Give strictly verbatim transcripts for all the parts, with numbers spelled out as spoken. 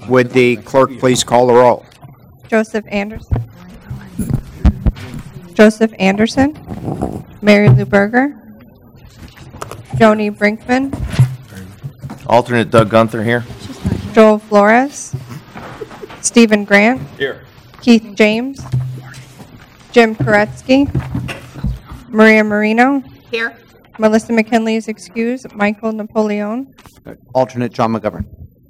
Would the clerk please call the roll? Joseph Anderson. Joseph Anderson. Mary Lou Berger. Joni Brinkman. Alternate Doug Gunther here. Joel Flores. Stephen Grant. Here. Keith James. Jim Koretsky. Maria Marino. Here. Melissa McKinley is excused. Michael Napoleon. Alternate John McGovern.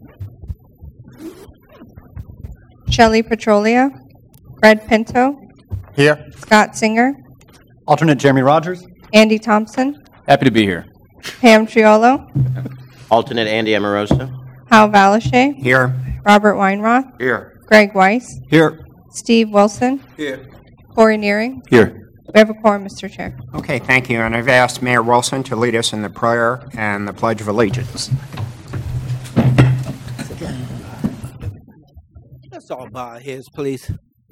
Shelley Petrolia. Fred Pinto. Here. Scott Singer. Alternate Jeremy Rogers. Andy Thompson. Happy to be here. Pam Triolo. Alternate Andy Amoroso. Hal Valashe. Here. Robert Weinroth. Here. Greg Weiss. Here. Steve Wilson. Here. Corey Nearing. Here. We have a quorum, Mister Chair. Okay, thank you. And I've asked Mayor Wilson to lead us in the prayer and the Pledge of Allegiance. Let's all bow our heads, please.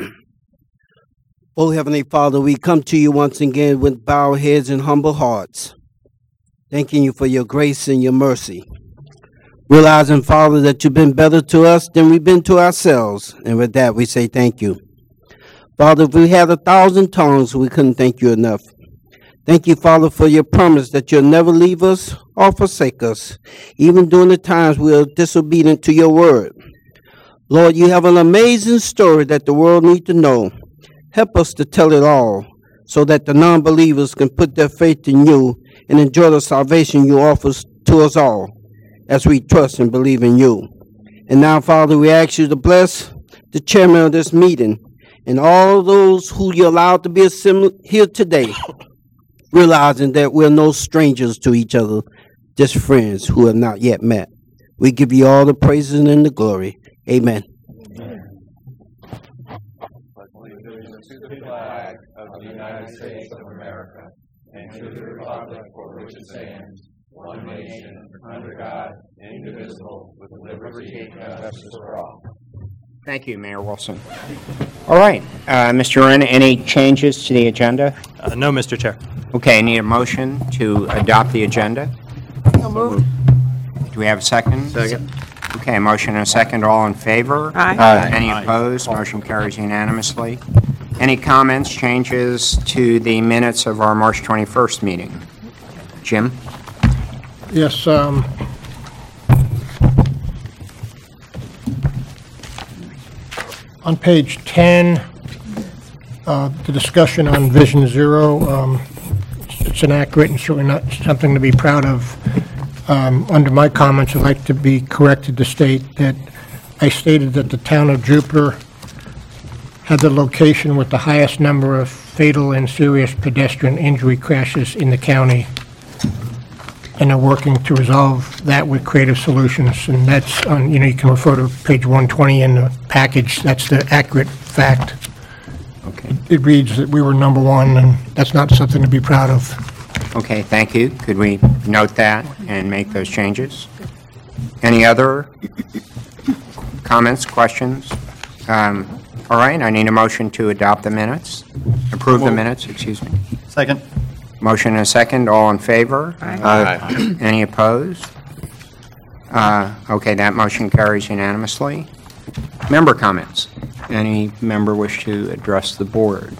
Oh, Heavenly Father, we come to you once again with bowed heads and humble hearts, thanking you for your grace and your mercy. Realizing, Father, that you've been better to us than we've been to ourselves. And with that, we say thank you. Father, if we had a thousand tongues, we couldn't thank you enough. Thank you, Father, for your promise that you'll never leave us or forsake us, even during the times we are disobedient to your word. Lord, you have an amazing story that the world needs to know. Help us to tell it all so that the non-believers can put their faith in you and enjoy the salvation you offer to us all as we trust and believe in you. And now, Father, we ask you to bless the chairman of this meeting and all those who you allowed to be assembled here today, realizing that we're no strangers to each other, just friends who have not yet met. We give you all the praises and the glory. Amen. To the flag of the United States of America and to the republic for which it stands, one nation, under God, indivisible, with liberty and justice for all. Thank you, Mayor Wilson. All right, uh, Mister Wren, any changes to the agenda? Uh, no, Mister Chair. Okay, I need a motion to adopt the agenda. So moved. Do we have a second? Second. Okay, a motion and a second. All in favor? Aye. Uh, Any opposed? Motion carries unanimously. Any comments, changes to the minutes of our March twenty-first meeting? Jim? Yes, um, on page ten, uh, the discussion on Vision Zero, um, it's inaccurate and certainly not something to be proud of. Um, under my comments, I'd like to be corrected to state that I stated that the town of Jupiter had the location with the highest number of fatal and serious pedestrian injury crashes in the county, and are working to resolve that with creative solutions. And that's on, you know, you can refer to page one twenty in the package. That's the accurate fact. Okay. It, it reads that we were number one, and that's not something to be proud of. Okay, thank you. Could we note that and make those changes? Any other comments, questions? Um, all right, I need a motion to adopt the minutes, approve the minutes, excuse me. Second. Motion and a second, all in favor? Aye. Aye. Any opposed? Uh, okay, that motion carries unanimously. Member comments. Any member wish to address the board?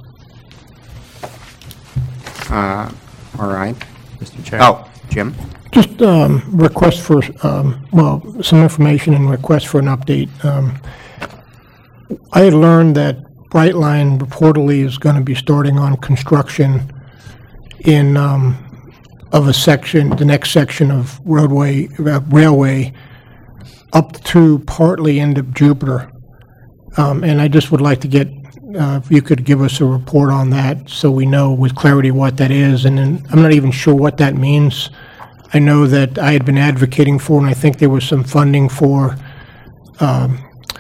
Uh, all right. Mister Chair. Oh, Jim? Just um, request for, um, well, some information and request for an update. Um, I had learned that Brightline reportedly is going to be starting on construction in um, of a section, the next section of roadway, uh, railway, up to partly into Jupiter. Um, and I just would like to get, uh, if you could give us a report on that so we know with clarity what that is. And then I'm not even sure what that means. I know that I had been advocating for, and I think there was some funding for, um,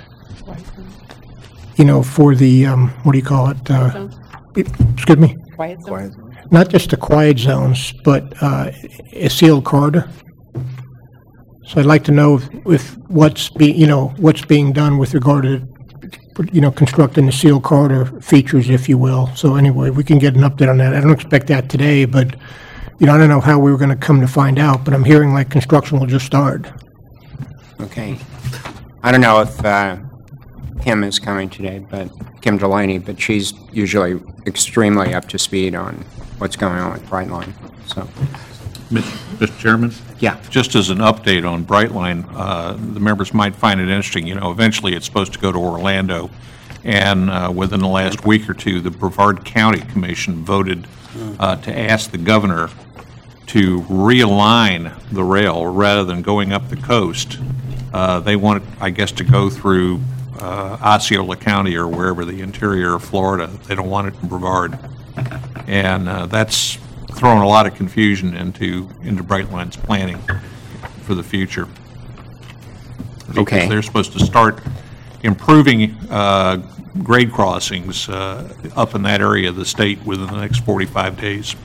you know, for the, um, what do you call it? Uh, excuse me? Quiet zone. Not just the quiet zones, but uh, a sealed corridor. So I'd like to know if, if what's be, you know, what's being done with regard to, you know, constructing the sealed corridor features, if you will. So anyway, we can get an update on that. I don't expect that today, but, you know, I don't know how we were going to come to find out, but I'm hearing like construction will just start. Okay. I don't know if uh, Kim is coming today, but Kim Delaney, but she's usually extremely up to speed on what's going on with Brightline. So, Mister Chairman? yeah. Just as an update on Brightline, uh, the members might find it interesting, you know, eventually it's supposed to go to Orlando, and uh, within the last week or two, the Brevard County Commission voted uh, to ask the governor to realign the rail rather than going up the coast. Uh, They want, I guess, to go through uh, Osceola County or wherever, the interior of Florida. They don't want it in Brevard. And uh, that's thrown a lot of confusion into, into Brightline's planning for the future. Okay. Because they're supposed to start improving uh, grade crossings uh, up in that area of the state within the next forty-five days.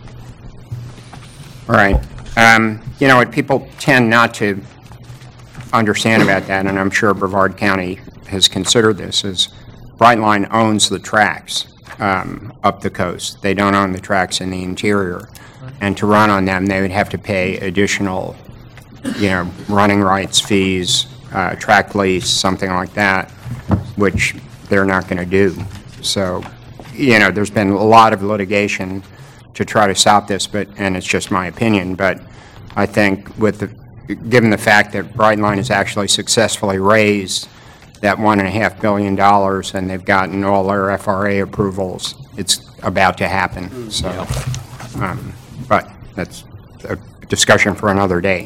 All right. Um, you know, what people tend not to understand about that, and I'm sure Brevard County has considered this, is Brightline owns the tracks um, up the coast. They don't own the tracks in the interior. And to run on them, they would have to pay additional, you know, running rights fees, uh, track lease, something like that, which they're not going to do. So, you know, there's been a lot of litigation to try to stop this, but, and it's just my opinion, but I think with the, given the fact that Brightline has actually successfully raised that one and a half billion dollars and they've gotten all their F R A approvals, it's about to happen. So, um, but that's a discussion for another day.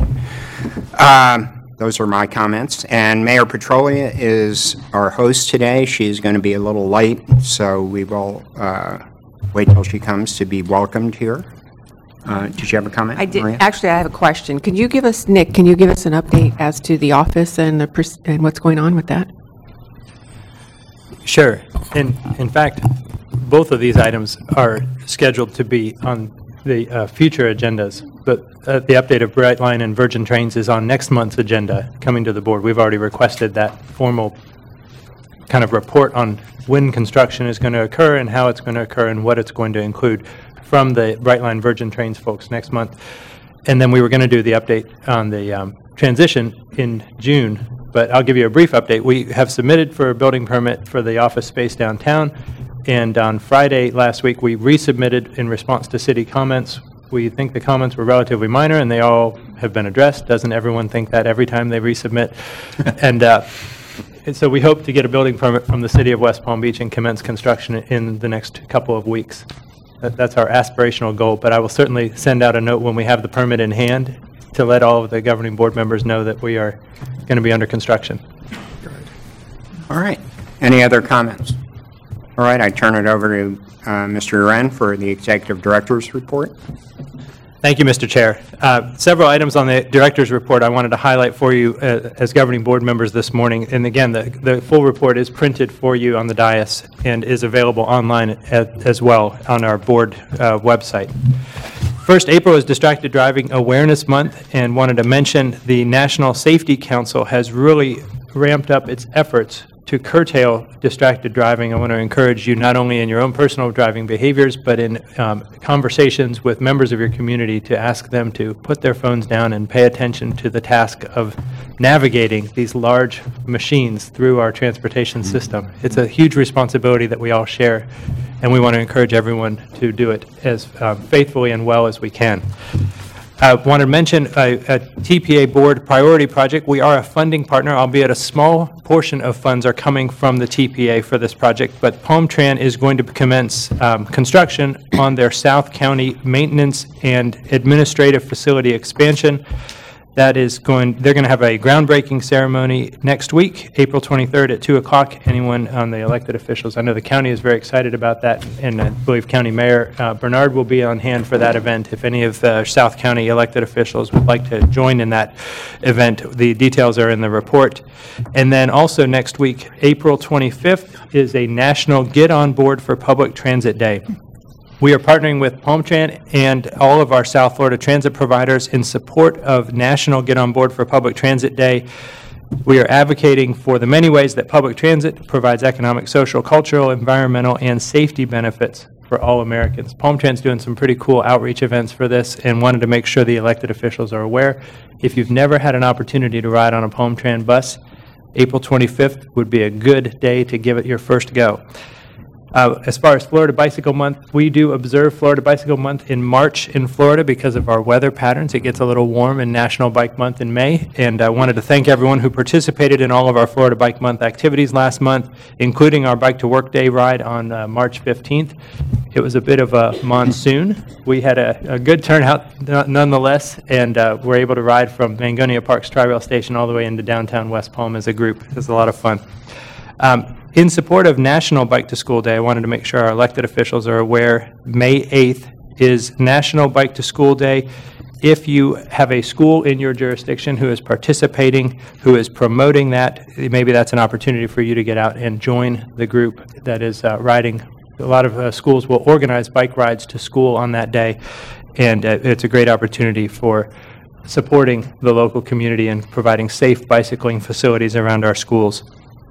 Um, those are my comments. And Mayor Petrolia is our host today. She's going to be a little late, so we will uh, wait till she comes to be welcomed here. Uh, did you have a comment, I did. Maria? Actually, I have a question. Can you give us, Nick, can you give us an update as to the office and the pers- and what's going on with that? Sure. In, in fact, both of these items are scheduled to be on the uh, future agendas, but uh, the update of Brightline and Virgin Trains is on next month's agenda coming to the board. We've already requested that formal kind of report on when construction is going to occur and how it's going to occur and what it's going to include from the Brightline Virgin Trains folks next month. And then we were going to do the update on the um, transition in June, but I'll give you a brief update. We have submitted for a building permit for the office space downtown, and on Friday last week we resubmitted in response to city comments. We think the comments were relatively minor and they all have been addressed. Doesn't everyone think that every time they resubmit? and uh, And so we hope to get a building permit from the city of West Palm Beach and commence construction in the next couple of weeks. That, that's our aspirational goal, but I will certainly send out a note when we have the permit in hand to let all of the governing board members know that we are going to be under construction. All right. Any other comments? All right, I turn it over to uh, Mister Wren for the Executive Director's report. Thank you, Mister Chair. Uh, several items on the director's report I wanted to highlight for you uh, as governing board members this morning. And again, the, the full report is printed for you on the dais and is available online at, as well on our board uh, website. First, April is Distracted Driving Awareness Month, and wanted to mention the National Safety Council has really ramped up its efforts to curtail distracted driving. I want to encourage you not only in your own personal driving behaviors, but in um, conversations with members of your community to ask them to put their phones down and pay attention to the task of navigating these large machines through our transportation system. It's a huge responsibility that we all share, and we want to encourage everyone to do it as um, faithfully and well as we can. I want to mention a, a T P A board priority project. We are a funding partner, albeit a small portion of funds are coming from the T P A for this project, but PalmTran is going to commence um, construction on their South County maintenance and administrative facility expansion. That is going, they're going to have a groundbreaking ceremony next week, April twenty-third at two o'clock. Anyone on the elected officials, I know the county is very excited about that, and I believe County Mayor uh, Bernard will be on hand for that event. If any of the South County elected officials would like to join in that event, the details are in the report. And then also next week, April twenty-fifth, is a National Get On Board for Public Transit Day. We are partnering with PalmTran and all of our South Florida transit providers in support of National Get On Board for Public Transit Day. We are advocating for the many ways that public transit provides economic, social, cultural, environmental, and safety benefits for all Americans. PalmTran's doing some pretty cool outreach events for this and wanted to make sure the elected officials are aware. If you've never had an opportunity to ride on a PalmTran bus, April twenty-fifth would be a good day to give it your first go. Uh, As far as Florida Bicycle Month, we do observe Florida Bicycle Month in March in Florida because of our weather patterns. It gets a little warm in National Bike Month in May, and I wanted to thank everyone who participated in all of our Florida Bike Month activities last month, including our Bike to Work Day ride on uh, March fifteenth. It was a bit of a monsoon. We had a, a good turnout n- nonetheless, and uh, were able to ride from Mangonia Park's Tri-Rail Station all the way into downtown West Palm as a group. It was a lot of fun. Um, In support of National Bike to School Day, I wanted to make sure our elected officials are aware, May eighth is National Bike to School Day. If you have a school in your jurisdiction who is participating, who is promoting that, maybe that's an opportunity for you to get out and join the group that is uh, riding. A lot of uh, schools will organize bike rides to school on that day, and uh, it's a great opportunity for supporting the local community and providing safe bicycling facilities around our schools.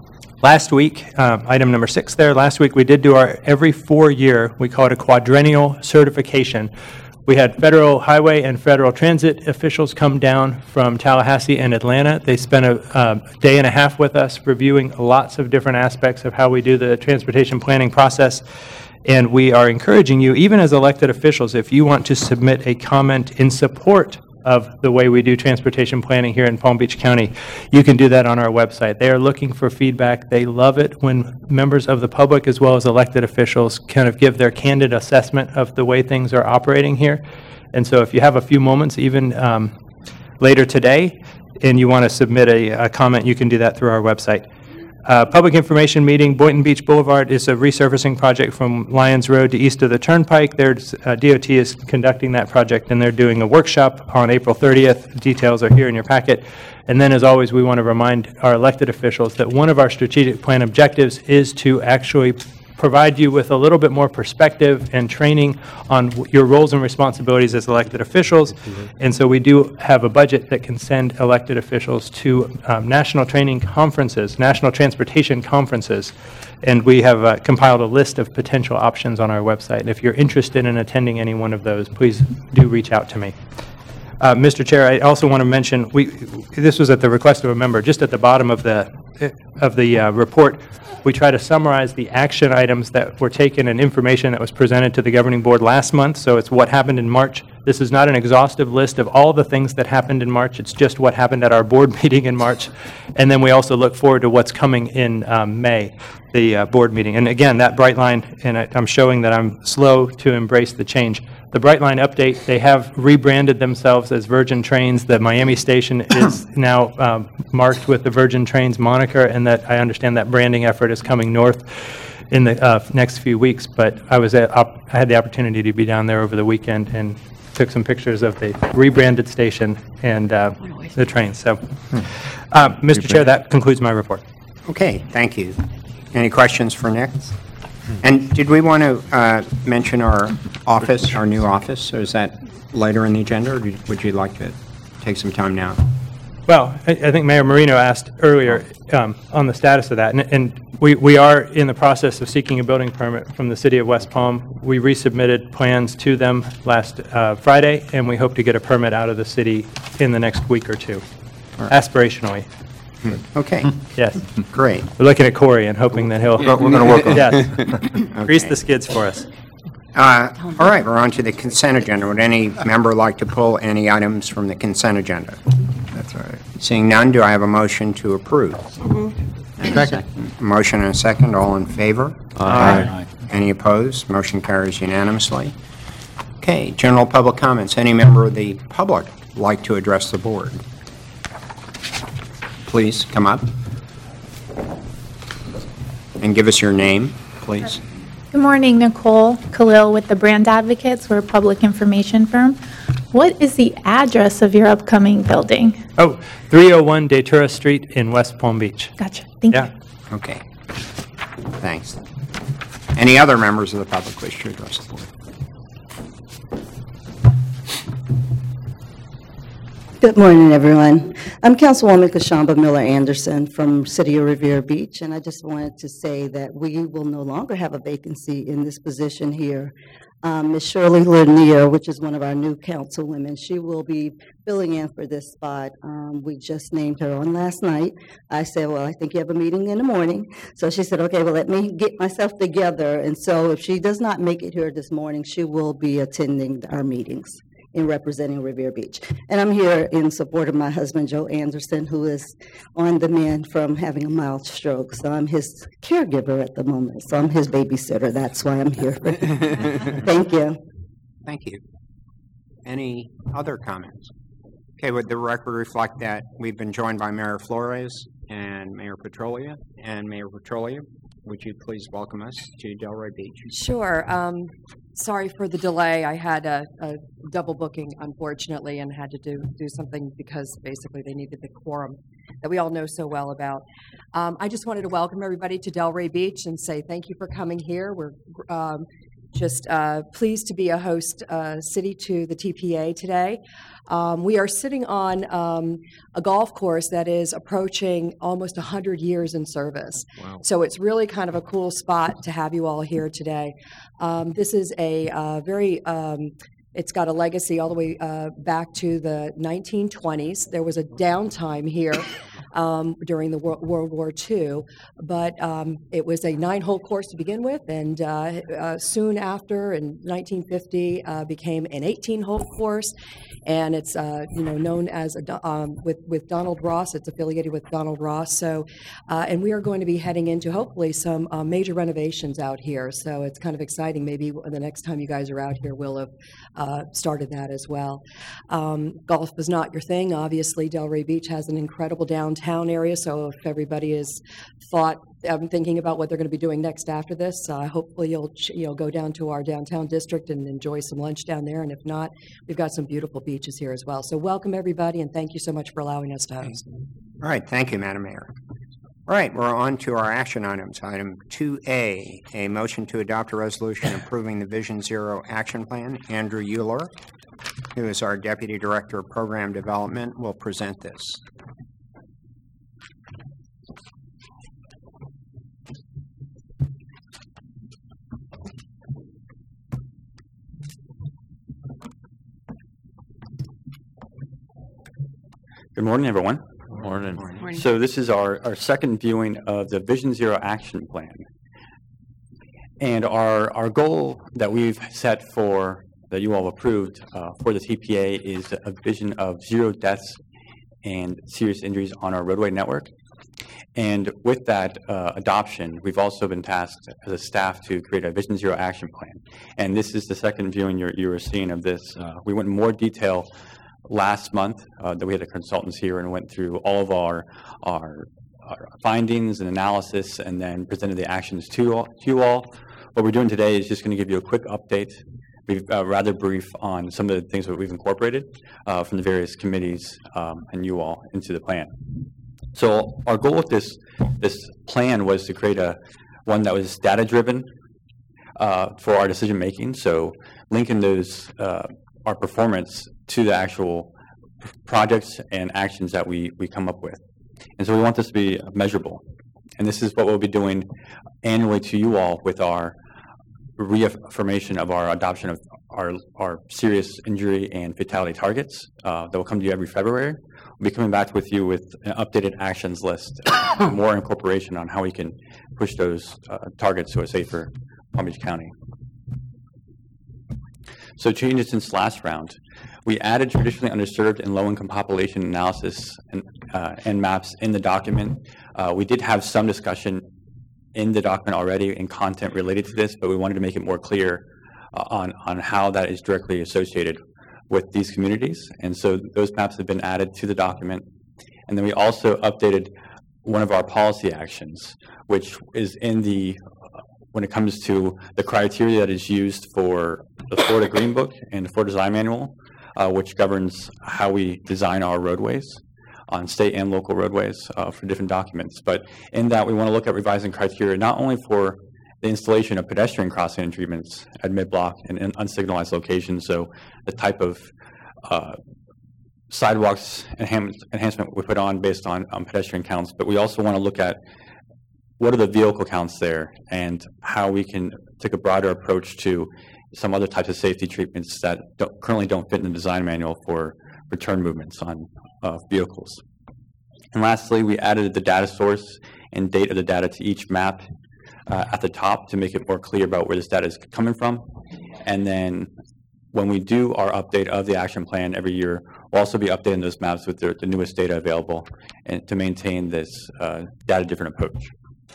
Last week, um, item number six there, last week we did do our every four-year, we call it a quadrennial certification. We had federal highway and federal transit officials come down from Tallahassee and Atlanta. They spent a uh, day and a half with us reviewing lots of different aspects of how we do the transportation planning process. And we are encouraging you, even as elected officials, if you want to submit a comment in support of the way we do transportation planning here in Palm Beach County, you can do that on our website. They are looking for feedback. They love it when members of the public as well as elected officials kind of give their candid assessment of the way things are operating here. And so if you have a few moments, even um, later today, and you want to submit a, a comment, you can do that through our website. Uh, public information meeting, Boynton Beach Boulevard is a resurfacing project from Lyons Road to east of the Turnpike. There's, uh, D O T is conducting that project, and they're doing a workshop on April thirtieth. Details are here in your packet. And then, as always, we want to remind our elected officials that one of our strategic plan objectives is to actually provide you with a little bit more perspective and training on your roles and responsibilities as elected officials. Mm-hmm. And so we do have a budget that can send elected officials to um, national training conferences, national transportation conferences. And we have uh, compiled a list of potential options on our website. And if you're interested in attending any one of those, please do reach out to me. Uh, Mister Chair, I also want to mention, we this was at the request of a member, just at the bottom of the of the uh, report, we try to summarize the action items that were taken and information that was presented to the governing board last month. So it's what happened in March. This is not an exhaustive list of all the things that happened in March. It's just what happened at our board meeting in March. And then we also look forward to what's coming in um, May, the uh, board meeting. And again, that Brightline, and I, I'm showing that I'm slow to embrace the change. The Brightline update, they have rebranded themselves as Virgin Trains. The Miami station is now um, marked with the Virgin Trains moniker, and that I understand that branding effort is coming north in the uh, next few weeks. But I was at, I had the opportunity to be down there over the weekend and took some pictures of the rebranded station and uh, the trains. So, uh, Mister Chair, that concludes my report. Okay, thank you. Any questions for Nick? And did we want to uh, mention our office, our new office, or is that later in the agenda, or did- would you like to take some time now? Well, I, I think Mayor Marino asked earlier um, on the status of that, and, and we, we are in the process of seeking a building permit from the city of West Palm. We resubmitted plans to them last uh, Friday, and we hope to get a permit out of the city in the next week or two, aspirationally. Okay, Yes. great. We're looking at Corey and hoping that he'll. We're going to work on it. Yes. Grease the skids for us. Uh, All right, we're on to the consent agenda. Would any member like to pull any items from the consent agenda? That's all right. Seeing none, do I have a motion to approve? And a Second. Motion and a second, all in favor? Aye. Any opposed? Motion carries unanimously. Okay, general public comments. Any member of the public like to address the board? Please come up and give us your name, please. Good morning, Nicole Khalil with the Brand Advocates. We're a public information firm. What is the address of your upcoming building? Oh, three oh one Datura Street in West Palm Beach. Gotcha. Thank Yeah. you. Okay. Thanks. Any other members of the public wish to address the board? Good morning, everyone. I'm Councilwoman Kashamba Miller Anderson from City of Revere Beach, and I just wanted to say that we will no longer have a vacancy in this position here. Um, Miz Shirley Lanier, which is one of our new councilwomen, she will be filling in for this spot. Um, we just named her on last night. I said, well, I think you have a meeting in the morning. So she said, okay, well, let me get myself together. And so if she does not make it here this morning, she will be attending our meetings in representing Revere Beach. And I'm here in support of my husband, Joe Anderson, who is on the mend from having a mild stroke. So I'm his caregiver at the moment. So I'm his babysitter. That's why I'm here. Thank you. Thank you. Any other comments? Okay, would the record reflect that we've been joined by Mayor Flores and Mayor Petrolia? And Mayor Petrolia, would you please welcome us to Delray Beach? Sure. Um, sorry for the delay. I had a, a double booking, unfortunately, and had to do, do something because basically they needed the quorum that we all know so well about. Um, I just wanted to welcome everybody to Delray Beach and say thank you for coming here. We're um, just uh, pleased to be a host uh, city to the T P A today. Um, we are sitting on um, a golf course that is approaching almost one hundred years in service. Wow. So it's really kind of a cool spot to have you all here today. Um, this is a uh, very, um, it's got a legacy all the way uh, back to the nineteen twenties. There was a downtime here um, during the World, World War Two, but um, it was a nine-hole course to begin with, and uh, uh, soon after, in nineteen fifty, uh, became an eighteen-hole course. And it's uh, you know known as a, um, with with Donald Ross. It's affiliated with Donald Ross. So, uh, and we are going to be heading into hopefully some uh, major renovations out here. So it's kind of exciting. Maybe the next time you guys are out here, we'll have uh, started that as well. Um, golf is not your thing. Obviously, Delray Beach has an incredible downtown area. So if everybody is thought. I'm thinking about what they're going to be doing next after this. Uh, hopefully you'll you know go down to our downtown district and enjoy some lunch down there. And if not, we've got some beautiful beaches here as well. So welcome everybody, and thank you so much for allowing us to host. All right, thank you, Madam Mayor. All right, we're on to our action items. Item two A, a motion to adopt a resolution approving the Vision Zero Action Plan. Andrew Euler, who is our Deputy Director of Program Development, will present this. Good morning, everyone. Good morning. Morning. So this is our, our second viewing of the Vision Zero Action Plan. And our, our goal that we've set for, that you all approved uh, for the T P A is a vision of zero deaths and serious injuries on our roadway network. And with that uh, adoption, we've also been tasked as a staff to create a Vision Zero Action Plan. And this is the second viewing you're, you were seeing of this. Uh, we went in more detail last month uh, that we had the consultants here and went through all of our, our our findings and analysis and then presented the actions to, all, to you all. What we're doing today is just going to give you a quick update, we've uh, rather brief on some of the things that we've incorporated uh, from the various committees um, and you all into the plan. So our goal with this this plan was to create a one that was data driven uh, for our decision making. So linking those uh, our performance to the actual projects and actions that we, we come up with. And so we want this to be measurable. And this is what we'll be doing annually to you all with our reaffirmation of our adoption of our, our serious injury and fatality targets uh, that will come to you every February. We'll be coming back with you with an updated actions list, more incorporation on how we can push those uh, targets to a safer Palm Beach County. So changes since last round. We added traditionally underserved and low-income population analysis and, uh, and maps in the document. Uh, we did have some discussion in the document already in content related to this, but we wanted to make it more clear uh, on, on how that is directly associated with these communities. And so those maps have been added to the document. And then we also updated one of our policy actions, which is in the when it comes to the criteria that is used for the Florida Green Book and the Florida Design Manual, uh, which governs how we design our roadways on state and local roadways uh, for different documents. But in that, we want to look at revising criteria not only for the installation of pedestrian crossing and treatments at mid-block and in unsignalized locations, so the type of uh, sidewalks enhance, enhancement we put on based on um, pedestrian counts, but we also want to look at what are the vehicle counts there and how we can take a broader approach to some other types of safety treatments that don't, currently don't fit in the design manual for return movements on uh, vehicles. And lastly, we added the data source and date of the data to each map uh, at the top to make it more clear about where this data is coming from. And then when we do our update of the action plan every year, we'll also be updating those maps with the, the newest data available and to maintain this uh, data-driven approach.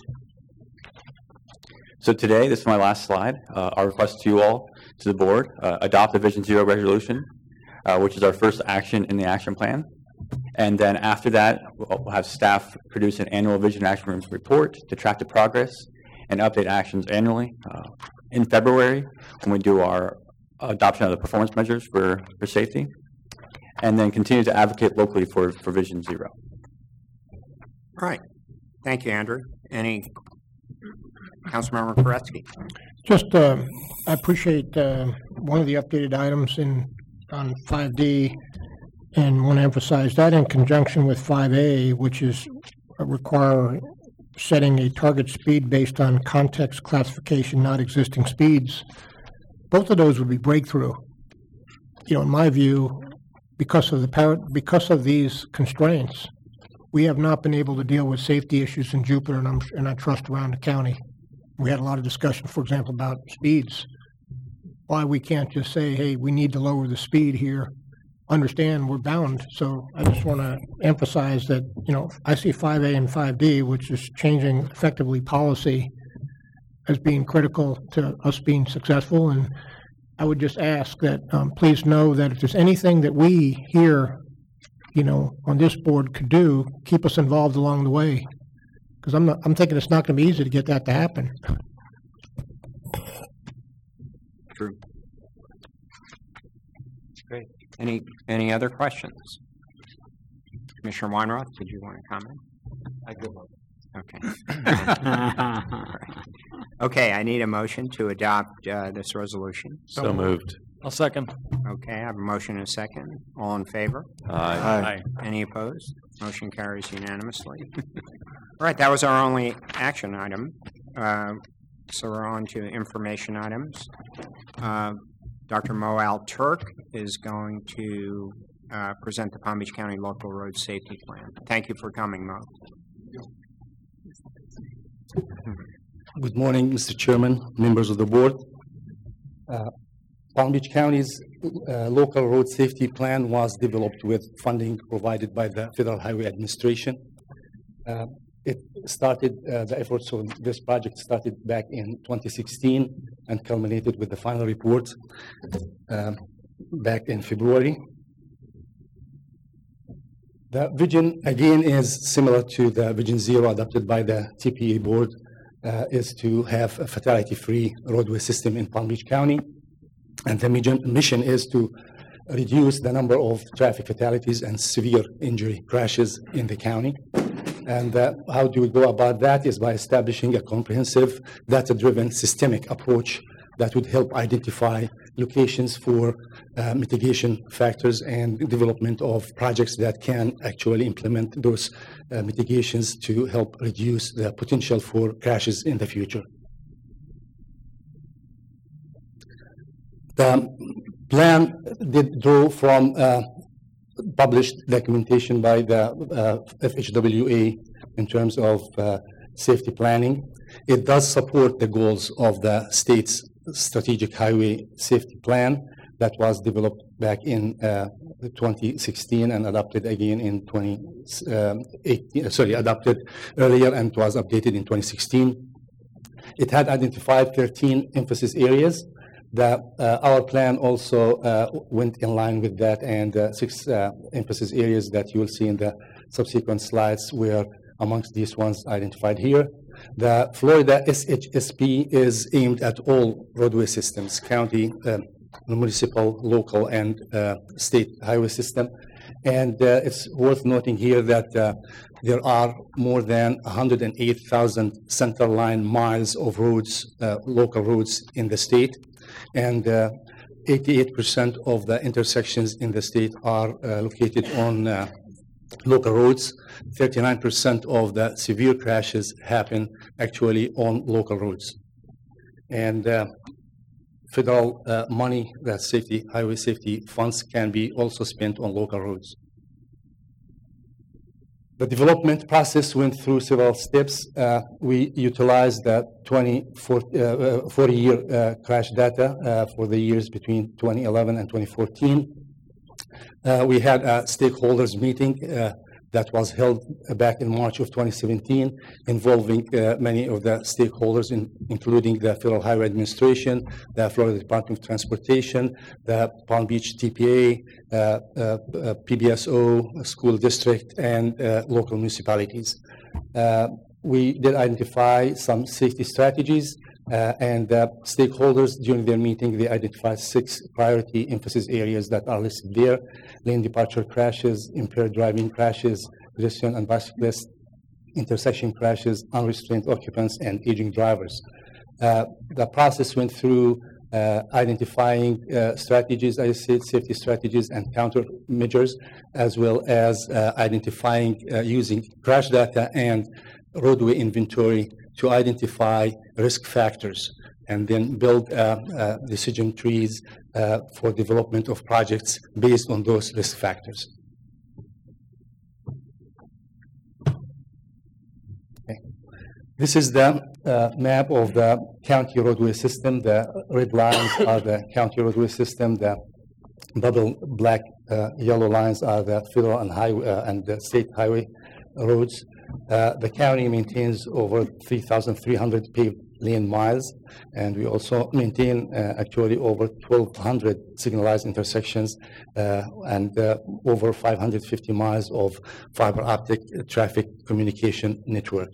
So today, this is my last slide. Uh, our request to you all, to the board, uh, adopt the Vision Zero resolution, uh, which is our first action in the action plan. And then after that, we'll have staff produce an annual Vision Action report to track the progress and update actions annually. Uh, in February, when we do our adoption of the performance measures for, for safety, and then continue to advocate locally for, for Vision Zero. All right. Thank you, Andrew. Any Councilmember Koretsky. Just, uh, I appreciate uh, one of the updated items in on five D, and want to emphasize that in conjunction with five A, which is uh, require setting a target speed based on context classification, not existing speeds. Both of those would be breakthrough. You know, in my view, because of the power, because of these constraints, we have not been able to deal with safety issues in Jupiter, and, I'm, and I trust around the county. We had a lot of discussion, for example, about speeds. Why we can't just say, hey, we need to lower the speed here. Understand we're bound. So I just want to emphasize that, you know, I see five A and five D, which is changing effectively policy, as being critical to us being successful. And I would just ask that um, please know that if there's anything that we here, you know, on this board could do, keep us involved along the way. Because I'm not, I'm thinking it's not going to be easy to get that to happen. True. Great. Any any other questions? Commissioner Weinroth, did you want to comment? I give up. Okay. Okay, I need a motion to adopt uh, this resolution. So, so moved. I'll second. Okay, I have a motion and a second. All in favor? Aye. Aye. Any opposed? Motion carries unanimously. All right, that was our only action item. Uh, so we're on to information items. Uh, Doctor Moal Turk is going to uh, present the Palm Beach County Local Road Safety Plan. Thank you for coming, Mo. Good morning, Mister Chairman, members of the board. Uh, Palm Beach County's uh, local road safety plan was developed with funding provided by the Federal Highway Administration. Uh, it started, uh, the efforts on this project started back in twenty sixteen and culminated with the final report uh, back in February. The vision, again, is similar to the Vision Zero adopted by the T P A board, uh, is to have a fatality-free roadway system in Palm Beach County. And the mission is to reduce the number of traffic fatalities and severe injury crashes in the county. And uh, how do we go about that is by establishing a comprehensive, data-driven, systemic approach that would help identify locations for uh, mitigation factors and development of projects that can actually implement those uh, mitigations to help reduce the potential for crashes in the future. The plan did draw from uh, published documentation by the uh, F H W A in terms of uh, safety planning. It does support the goals of the state's strategic highway safety plan that was developed back in uh, twenty sixteen and adopted again in twenty eighteen, sorry, adopted earlier and was updated in twenty sixteen. It had identified thirteen emphasis areas. The, uh, our plan also uh, went in line with that, and uh, six uh, emphasis areas that you will see in the subsequent slides were amongst these ones identified here. The Florida S H S P is aimed at all roadway systems, county, uh, municipal, local, and uh, state highway system. And uh, it's worth noting here that uh, there are more than one hundred eight thousand center line miles of roads, uh, local roads in the state. And uh, eighty-eight percent of the intersections in the state are uh, located on uh, local roads. thirty-nine percent of the severe crashes happen actually on local roads. And uh, federal uh, money, that safety, highway safety funds, can be also spent on local roads. The development process went through several steps. Uh, we utilized the forty-year uh, crash data uh, for the years between twenty eleven and twenty fourteen. Uh, we had a stakeholders meeting uh, that was held back in March of twenty seventeen, involving uh, many of the stakeholders, in, including the Federal Highway Administration, the Florida Department of Transportation, the Palm Beach T P A, uh, uh, uh, P B S O, school district, and uh, local municipalities. Uh, we did identify some safety strategies, uh, and uh, stakeholders during their meeting, they identified six priority emphasis areas that are listed there: lane departure crashes, impaired driving crashes, pedestrian and bicyclist intersection crashes, unrestrained occupants, and aging drivers. Uh, the process went through uh, identifying uh, strategies, I said, safety strategies and countermeasures, as well as uh, identifying uh, using crash data and roadway inventory to identify risk factors, and then build uh, uh, decision trees uh, for development of projects based on those risk factors. Okay. This is the uh, map of the county roadway system. The red lines are the county roadway system. The double black uh, yellow lines are the federal and, highway, uh, and the state highway roads. Uh, the county maintains over three thousand three hundred paved lane miles, and we also maintain uh, actually over twelve hundred signalized intersections uh, and uh, over five hundred fifty miles of fiber optic traffic communication network.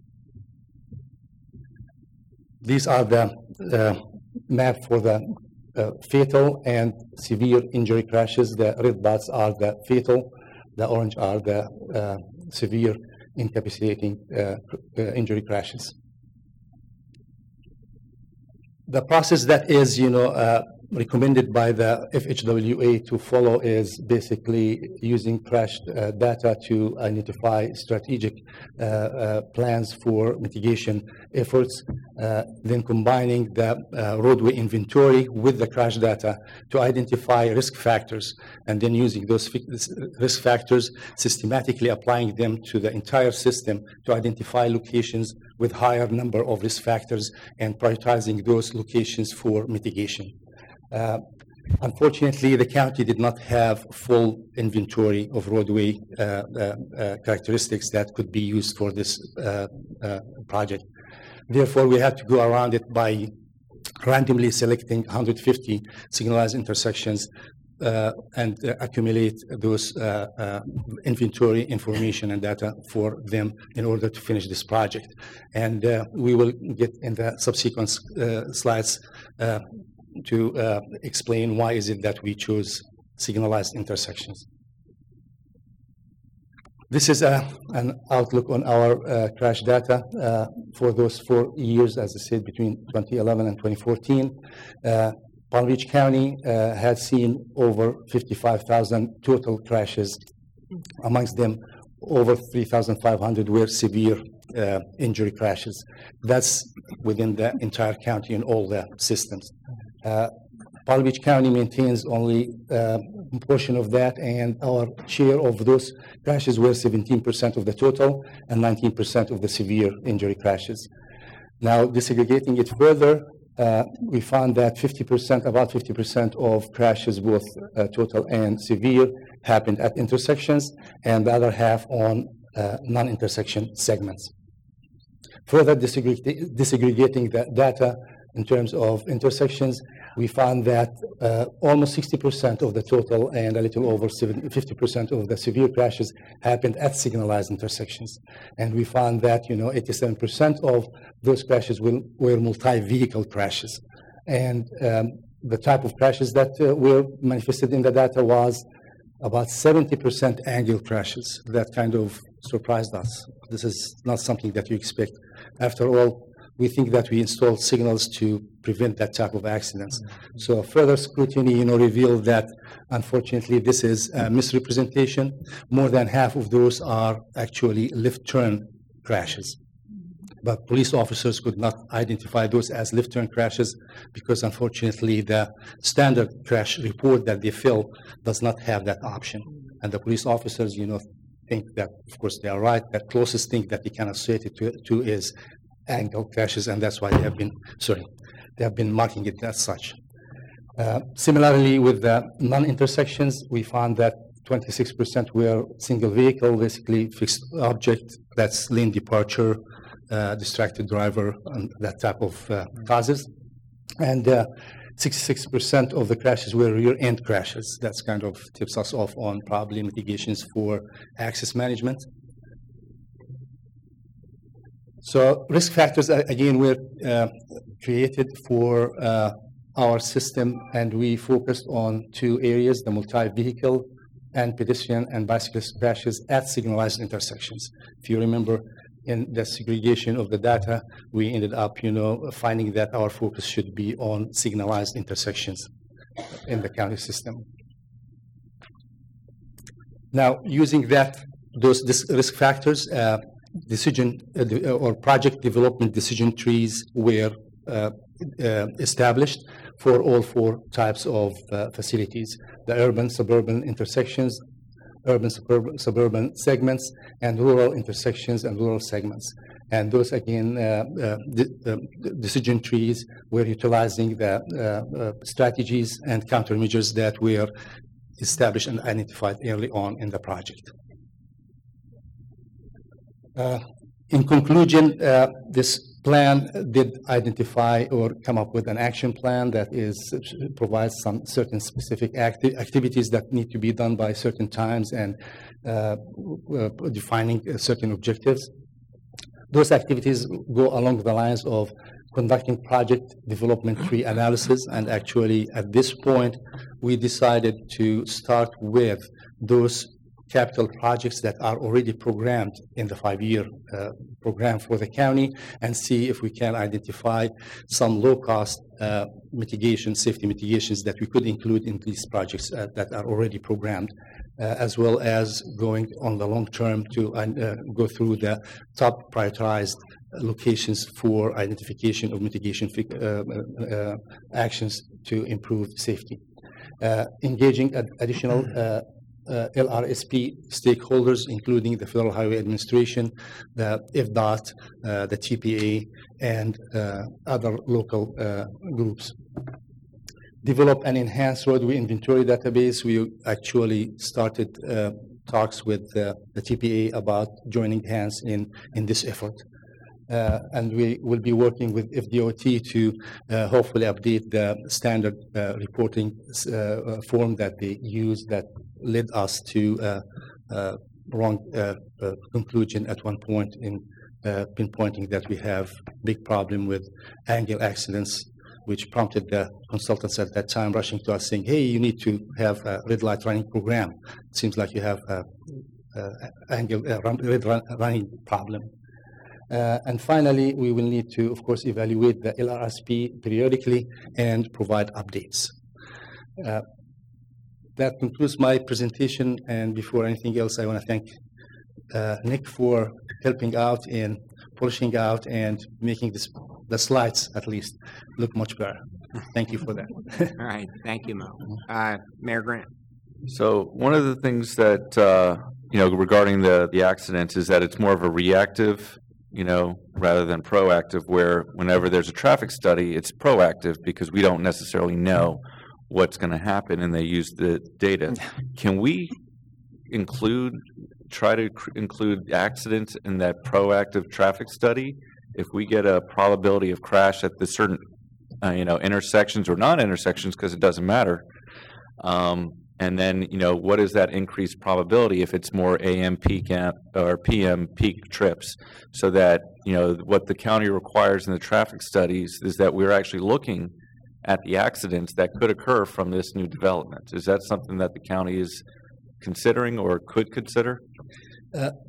These are the uh, map for the uh, fatal and severe injury crashes. The red dots are the fatal, the orange are the uh, severe incapacitating uh, uh, injury crashes. The process that is, you know, uh, recommended by the F H W A to follow is basically using crash uh, data to identify strategic uh, uh, plans for mitigation efforts, uh, then combining the uh, roadway inventory with the crash data to identify risk factors, and then using those risk factors, systematically applying them to the entire system to identify locations with higher number of risk factors and prioritizing those locations for mitigation. Uh, unfortunately, the county did not have full inventory of roadway uh, uh, uh, characteristics that could be used for this uh, uh, project. Therefore, we had to go around it by randomly selecting one hundred fifty signalized intersections uh, and uh, accumulate those uh, uh, inventory information and data for them in order to finish this project. And uh, we will get in the subsequent uh, slides uh, to uh, explain why is it that we choose signalized intersections. This is a, an outlook on our uh, crash data uh, for those four years, as I said, between twenty eleven and twenty fourteen. Uh, Palm Beach County uh, has seen over fifty-five thousand total crashes. Amongst them, over three thousand five hundred were severe uh, injury crashes. That's within the entire county and all the systems. Uh, Palm Beach County maintains only uh, a portion of that, and our share of those crashes were seventeen percent of the total and nineteen percent of the severe injury crashes. Now, disaggregating it further, uh, we found that fifty percent, about fifty percent of crashes, both uh, total and severe, happened at intersections, and the other half on uh, non-intersection segments. Further disaggregating, disaggregating the data in terms of intersections, we found that uh, almost sixty percent of the total and a little over fifty percent of the severe crashes happened at signalized intersections. And we found that, you know, eighty-seven percent of those crashes will, were multi-vehicle crashes. And um, the type of crashes that uh, were manifested in the data was about seventy percent angle crashes. That kind of surprised us. This is not something that you expect. After all, we think that we installed signals to prevent that type of accidents. So further scrutiny, you know, revealed that unfortunately this is a misrepresentation. More than half of those are actually left turn crashes. But police officers could not identify those as left turn crashes because unfortunately the standard crash report that they fill does not have that option. And the police officers, you know, think that, of course, they are right. That closest thing that they can associate it to, to is angle crashes, and that's why they have been, sorry, they have been marking it as such. Uh, similarly, with the non-intersections, we found that twenty-six percent were single vehicle, basically fixed object, that's lane departure, uh, distracted driver, and that type of uh, causes. And uh, sixty-six percent of the crashes were rear-end crashes. That's kind of tips us off on probably mitigations for access management. So risk factors, again, were uh, created for uh, our system, and we focused on two areas, the multi-vehicle and pedestrian and bicyclist crashes at signalized intersections. If you remember, in the segregation of the data, we ended up, you know, finding that our focus should be on signalized intersections in the county system. Now, using that, those risk factors, uh, decision uh, or project development decision trees were uh, uh, established for all four types of uh, facilities: the urban, suburban intersections, urban, suburban, suburban segments, and rural intersections and rural segments. And those, again, uh, uh, the, uh, decision trees were utilizing the uh, uh, strategies and countermeasures that were established and identified early on in the project. Uh, in conclusion, uh, this plan did identify or come up with an action plan that is provides some certain specific acti activities that need to be done by certain times and uh, uh, defining uh, certain objectives. Those activities go along the lines of conducting project development tree analysis, and actually at this point we decided to start with those capital projects that are already programmed in the five-year uh, program for the county, and see if we can identify some low-cost uh, mitigation, safety mitigations that we could include in these projects uh, that are already programmed, uh, as well as going on the long term to uh, go through the top prioritized locations for identification of mitigation uh, uh, actions to improve safety. Uh, engaging ad additional uh, Uh, L R S P stakeholders, including the Federal Highway Administration, the F D O T, uh, the T P A, and uh, other local uh, groups. Develop and enhance roadway inventory database. We actually started uh, talks with uh, the T P A about joining hands in, in this effort. Uh, and we will be working with F D O T to uh, hopefully update the standard uh, reporting uh, form that they use that led us to uh, uh, wrong uh, uh, conclusion at one point in uh, pinpointing that we have big problem with angle accidents, which prompted the consultants at that time rushing to us saying, hey, you need to have a red light running program. It seems like you have a, a angle a run, red run, running problem. Uh, and finally, we will need to, of course, evaluate the L R S P periodically and provide updates. Uh, that concludes my presentation, and before anything else, I want to thank uh, Nick for helping out in polishing out and making this, the slides, at least, look much better. Thank you for that. All right. Thank you, Mo. Uh, Mayor Grant. So one of the things that, uh, you know, regarding the, the accidents is that it's more of a reactive, you know, rather than proactive, where whenever there's a traffic study, it's proactive because we don't necessarily know what's going to happen, and they use the data. Can we include, try to include accidents in that proactive traffic study? If we get a probability of crash at the certain, uh, you know, intersections or non-intersections, because it doesn't matter, um, and then, you know, what is that increased probability if it's more A M peak or P M peak trips, so that, you know, what the county requires in the traffic studies is that we're actually looking at the accidents that could occur from this new development. Is that something that the county is considering or could consider? Uh,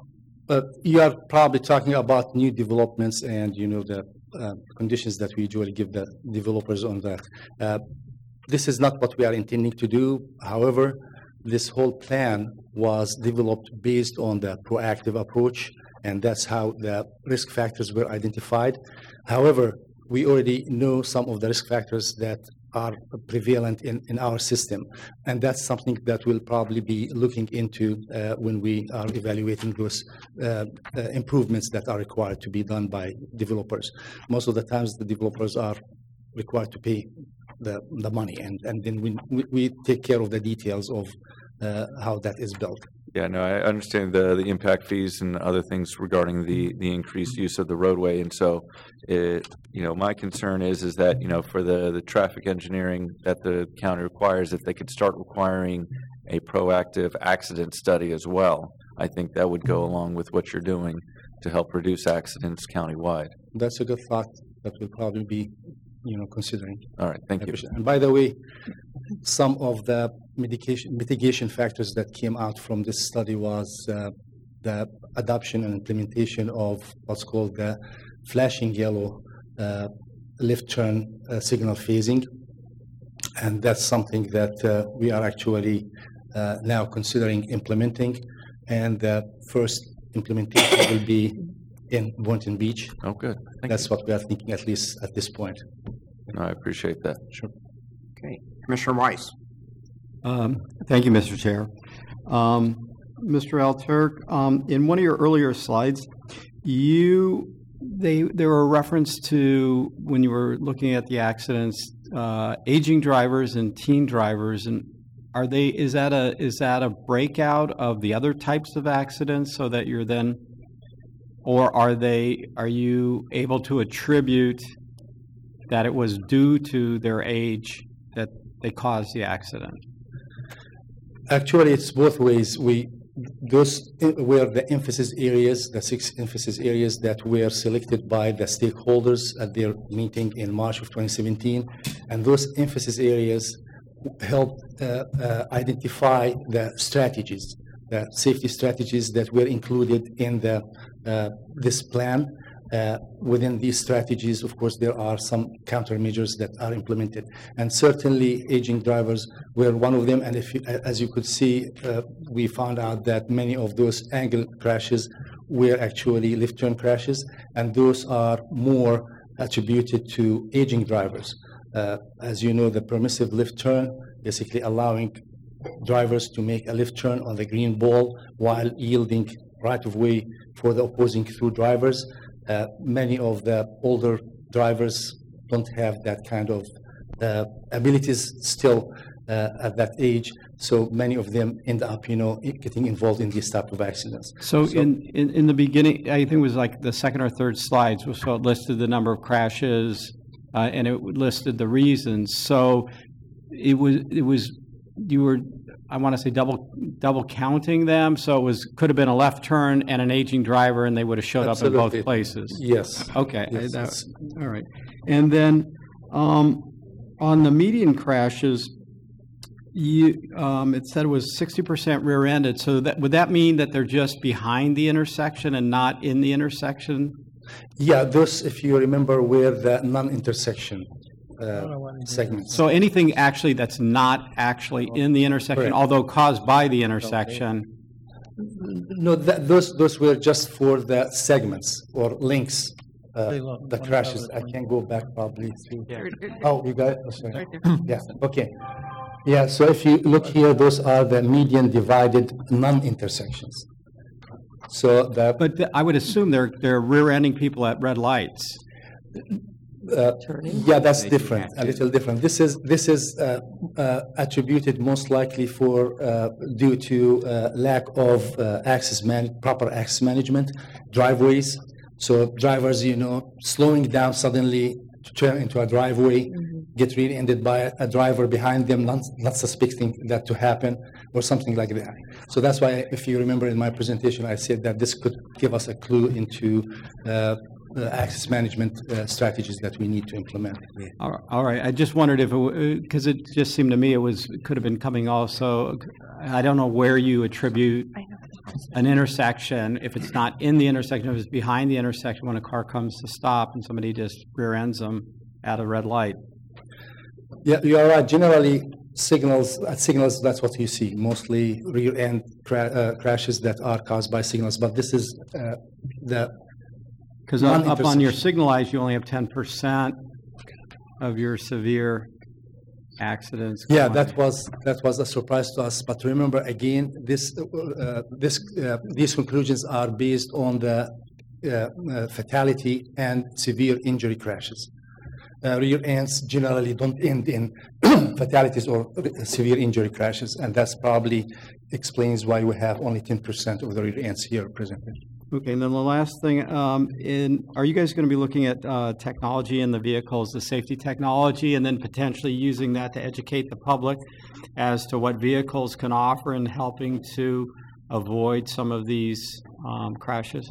Uh, you are probably talking about new developments and, you know, the uh, conditions that we usually give the developers on that. Uh, this is not what we are intending to do. However, this whole plan was developed based on the proactive approach, and that's how the risk factors were identified. However, we already know some of the risk factors that are prevalent in, in our system. And that's something that we'll probably be looking into uh, when we are evaluating those uh, uh, improvements that are required to be done by developers. Most of the times the developers are required to pay the, the money, and, and then we, we, we take care of the details of uh, how that is built. Yeah, no, I understand the, the impact fees and other things regarding the, the increased use of the roadway. And so, it, you know, my concern is, is that, you know, for the, the traffic engineering that the county requires, if they could start requiring a proactive accident study as well, I think that would go along with what you're doing to help reduce accidents countywide. That's a good thought that we'll probably be, you know, considering. All right, thank you. And by the way, some of the mitigation mitigation factors that came out from this study was uh, the adoption and implementation of what's called the flashing yellow uh, left turn uh, signal phasing, and that's something that uh, we are actually uh, now considering implementing, and the first implementation will be in Boynton Beach. Oh, good. Thank That's you. what we are thinking, at least at this point. No, I appreciate that. Sure. Okay. Commissioner Weiss. Um, Thank you, Mister Chair. Um, Mister Al-Turk, um, in one of your earlier slides, you they there were a reference to when you were looking at the accidents, uh, aging drivers and teen drivers, and are they is that a is that a breakout of the other types of accidents, so that you're then, or are they are you able to attribute that it was due to their age that they caused the accident? Actually, it's both ways. We those were the emphasis areas, the six emphasis areas that were selected by the stakeholders at their meeting in March of twenty seventeen, and those emphasis areas helped uh, uh, identify the strategies, the safety strategies that were included in the uh, this plan. Uh, within these strategies, of course, there are some countermeasures that are implemented, and certainly aging drivers were one of them. And if, you, as you could see, uh, we found out that many of those angle crashes were actually left turn crashes, and those are more attributed to aging drivers. Uh, as you know, the permissive left turn, basically allowing drivers to make a left turn on the green ball while yielding right of way for the opposing through drivers. Uh, many of the older drivers don't have that kind of uh, abilities still uh, at that age, so many of them end up, you know, getting involved in these type of accidents. So, so in, in, in the beginning, I think it was like the second or third slides, so it listed the number of crashes uh, and it listed the reasons. So it was, it was, you were, I want to say double double counting them, so it was could have been a left turn and an aging driver, and they would have showed Absolutely. up in both places. Yes. Okay. Yes, That, yes. all right. And then um, on the median crashes, you um, it said it was sixty percent rear-ended. So that would that mean that they're just behind the intersection and not in the intersection? Yeah, those, if you remember, were the non-intersection uh, segments. So anything actually that's not actually in the intersection, Correct. although caused by the intersection. No, that, those those were just for the segments or links. Uh, the crashes. I can go back probably through. Oh, you got it? Oh, sorry. Yeah. Okay. Yeah. So if you look here, those are the median divided non-intersections. So the But th- I would assume they're they're rear-ending people at red lights. Uh, yeah, that's different, a little different. This is this is uh, uh, attributed most likely for uh, due to uh, lack of uh, access man proper access management, driveways. So drivers, you know, slowing down suddenly to turn into a driveway, get rear-ended by a, a driver behind them, not, not suspecting that to happen, or something like that. So that's why, if you remember in my presentation, I said that this could give us a clue into uh, uh, access management uh, strategies that we need to implement. All right, all right. I just wondered if it, because it just seemed to me it was, it could have been coming also, I don't know where you attribute an intersection, if it's not in the intersection, if it's behind the intersection when a car comes to stop and somebody just rear ends them at a red light. Yeah, you are right. Generally, signals, at signals, that's what you see, mostly rear-end cra uh, crashes that are caused by signals. But this is uh, the Because up on your signal eyes, you only have ten percent of your severe accidents. Yeah, that was that was a surprise to us. But remember, again, this uh, this uh, these conclusions are based on the uh, uh, fatality and severe injury crashes. Uh, rear ends generally don't end in fatalities or severe injury crashes, and that's probably explains why we have only ten percent of the rear ends here presently. Okay, and then the last thing, um, in, are you guys going to be looking at uh, technology in the vehicles, the safety technology, and then potentially using that to educate the public as to what vehicles can offer in helping to avoid some of these um, crashes?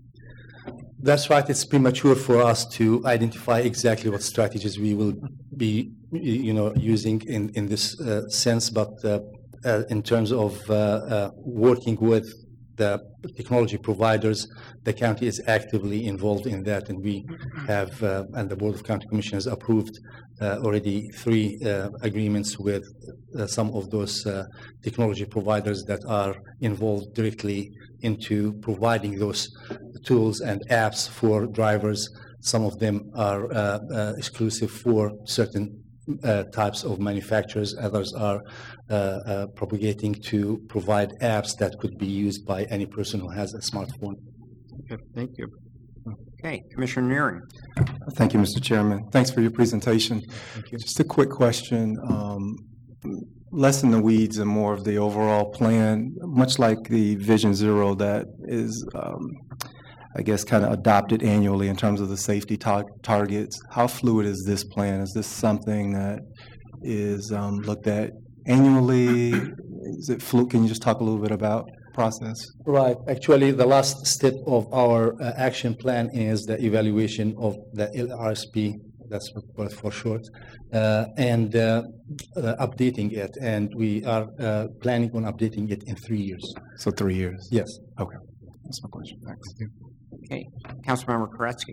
That's right. It's premature for us to identify exactly what strategies we will be, you know, using in in this uh, sense. But uh, uh, in terms of uh, uh, working with the technology providers, the county is actively involved in that, and we have, uh, and the Board of County Commissioners approved uh, already three uh, agreements with uh, some of those uh, technology providers that are involved directly into providing those tools and apps for drivers. Some of them are uh, uh, exclusive for certain Uh, types of manufacturers. Others are uh, uh, propagating to provide apps that could be used by any person who has a smartphone. Okay, thank you. Okay, Commissioner Nearing. Thank you, Mister Chairman. Thanks for your presentation. Just a quick question, um, less in the weeds and more of the overall plan, much like the Vision Zero that is um, I guess, kind of adopted annually in terms of the safety tar targets. How fluid is this plan? Is this something that is um, looked at annually? Is it fluid? Can you just talk a little bit about the process? Right. Actually, the last step of our uh, action plan is the evaluation of the L R S P, that's for, for short, uh, and uh, uh, updating it. And we are uh, planning on updating it in three years. So three years? Yes. Okay. That's my question. Thanks. Okay, Councilmember Koretsky.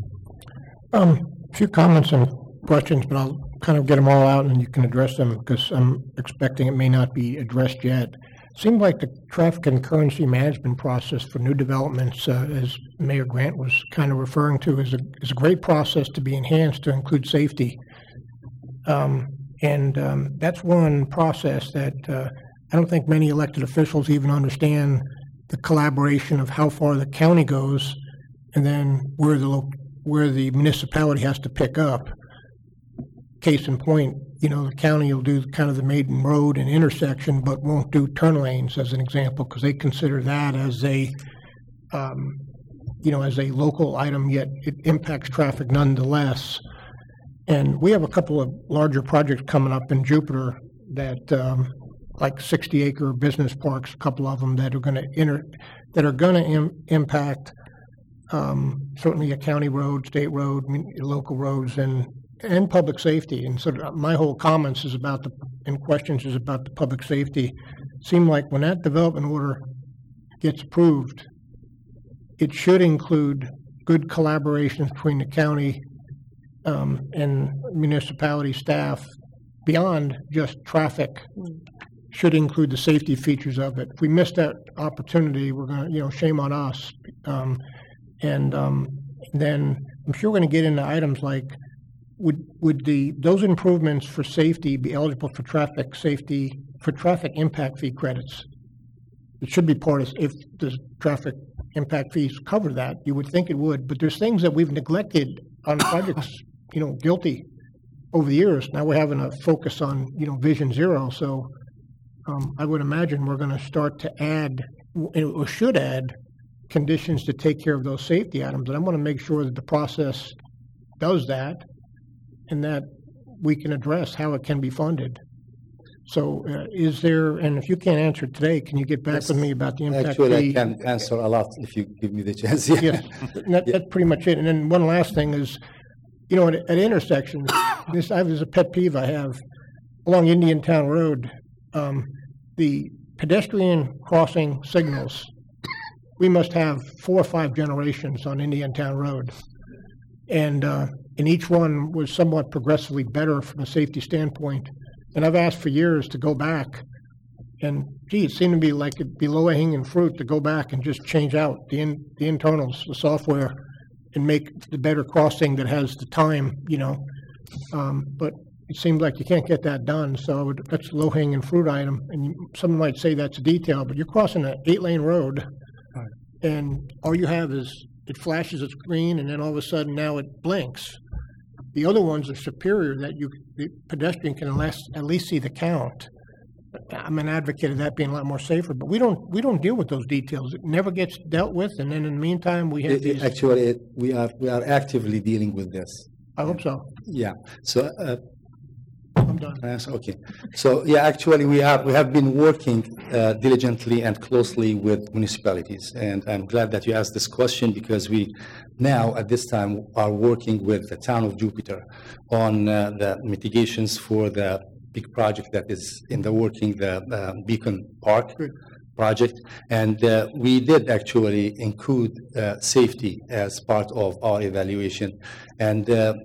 Um, a few comments and questions, but I'll kind of get them all out and you can address them because I'm expecting it may not be addressed yet. It seemed like the traffic concurrency management process for new developments, uh, as Mayor Grant was kind of referring to, is a, is a great process to be enhanced to include safety. Um, and um, that's one process that uh, I don't think many elected officials even understand the collaboration of how far the county goes and then where the where the municipality has to pick up. Case in point, you know, the county will do kind of the maiden road and intersection, but won't do turn lanes as an example because they consider that as a, um, you know, as a local item, yet it impacts traffic nonetheless. And we have a couple of larger projects coming up in Jupiter that, um, like sixty acre business parks, a couple of them that are going to enter, that are going to im impact um, certainly a county road, state road, local roads, and and public safety. And so my whole comments is about the and questions is about the public safety. It seemed like when that development order gets approved, it should include good collaboration between the county um, and municipality staff beyond just traffic. Should include the safety features of it. If we miss that opportunity, we're going to, you know, shame on us. Um, and um, then I'm sure we're going to get into items like, would would the those improvements for safety be eligible for traffic safety, for traffic impact fee credits? It should be part of, if the traffic impact fees cover that, you would think it would. But there's things that we've neglected on projects, you know, guilty over the years. Now we're having a focus on, you know, Vision Zero. So Um, I would imagine we're going to start to add, or should add, conditions to take care of those safety items. And I want to make sure that the process does that and that we can address how it can be funded. So uh, is there, and if you can't answer it today, can you get back yes. with me about the impact Actually, fee? I can answer a lot if you give me the chance. Yeah. Yes, that, that's pretty much it. And then one last thing is, you know, at, at intersections, this I, there's a pet peeve I have along Indian Town Road. Um, the pedestrian crossing signals we must have four or five generations on Indiantown Road. And, uh, and each one was somewhat progressively better from a safety standpoint. And I've asked for years to go back, and gee, it seemed to be like it'd be low-hanging fruit to go back and just change out the in, the internals, the software, and make the better crossing that has the time, you know. Um, but it seems like you can't get that done, so I would, that's a low-hanging fruit item. And you, someone might say that's a detail, but you're crossing an eight-lane road, and all you have is it flashes its green, and then all of a sudden now it blinks. The other ones are superior that you, the pedestrian can at least, at least see the count. I'm an advocate of that being a lot more safer, but we don't we don't deal with those details. It never gets dealt with, and then in the meantime we have It- it- these. Actually, it- we are, we are actively dealing with this. I hope so. Yeah, so. uh, I'm done. Yes, okay. So, yeah, actually, we are, we have been working uh, diligently and closely with municipalities. And I'm glad that you asked this question because we now, at this time, are working with the town of Jupiter on uh, the mitigations for the big project that is in the working, the uh, Beacon Park project. And uh, we did actually include uh, safety as part of our evaluation. And uh,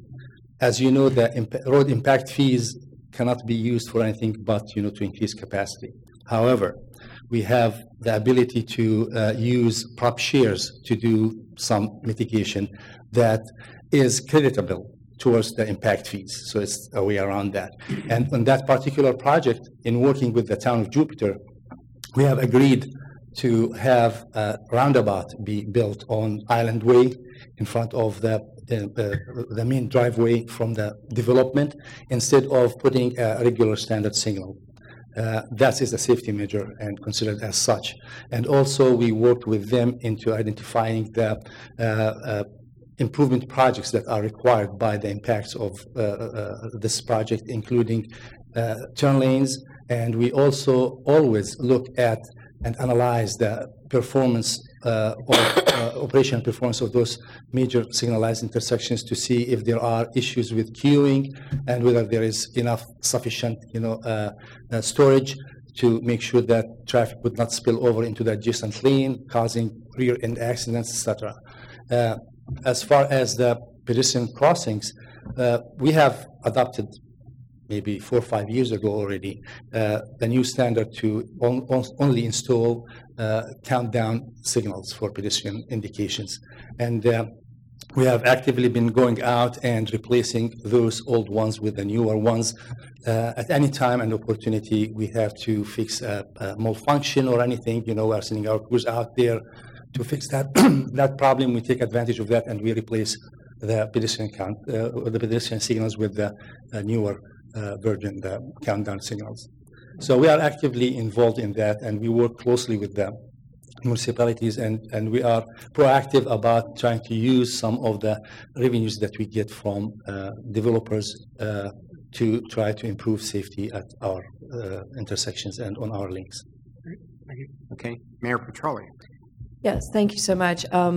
as you know, the imp road impact fees cannot be used for anything but, you know, to increase capacity. However, we have the ability to uh, use prop shares to do some mitigation that is creditable towards the impact fees. So it's a way around that. And on that particular project, in working with the town of Jupiter, we have agreed to have a roundabout be built on Island Way in front of the uh, uh, the main driveway from the development instead of putting a regular standard signal. Uh, that is a safety measure and considered as such. And also we worked with them into identifying the uh, uh, improvement projects that are required by the impacts of uh, uh, this project, including uh, turn lanes. And we also always look at and analyze the performance uh, or uh, operational performance of those major signalized intersections to see if there are issues with queuing and whether there is enough sufficient, you know, uh, uh, storage to make sure that traffic would not spill over into the adjacent lane, causing rear-end accidents, et cetera. Uh, as far as the pedestrian crossings, uh, we have adopted maybe four or five years ago already, uh, the new standard to on, on, only install uh, countdown signals for pedestrian indications. And uh, we have actively been going out and replacing those old ones with the newer ones. Uh, at any time and opportunity, we have to fix a, a malfunction or anything, you know, we're sending our crews out there to fix that, that problem. We take advantage of that and we replace the pedestrian count, uh, the pedestrian signals with the uh, newer Uh, version, the countdown signals. So we are actively involved in that, and we work closely with the municipalities, and, and we are proactive about trying to use some of the revenues that we get from uh, developers uh, to try to improve safety at our uh, intersections and on our links. Thank you. Okay, Mayor Petroli. Yes, thank you so much. Um,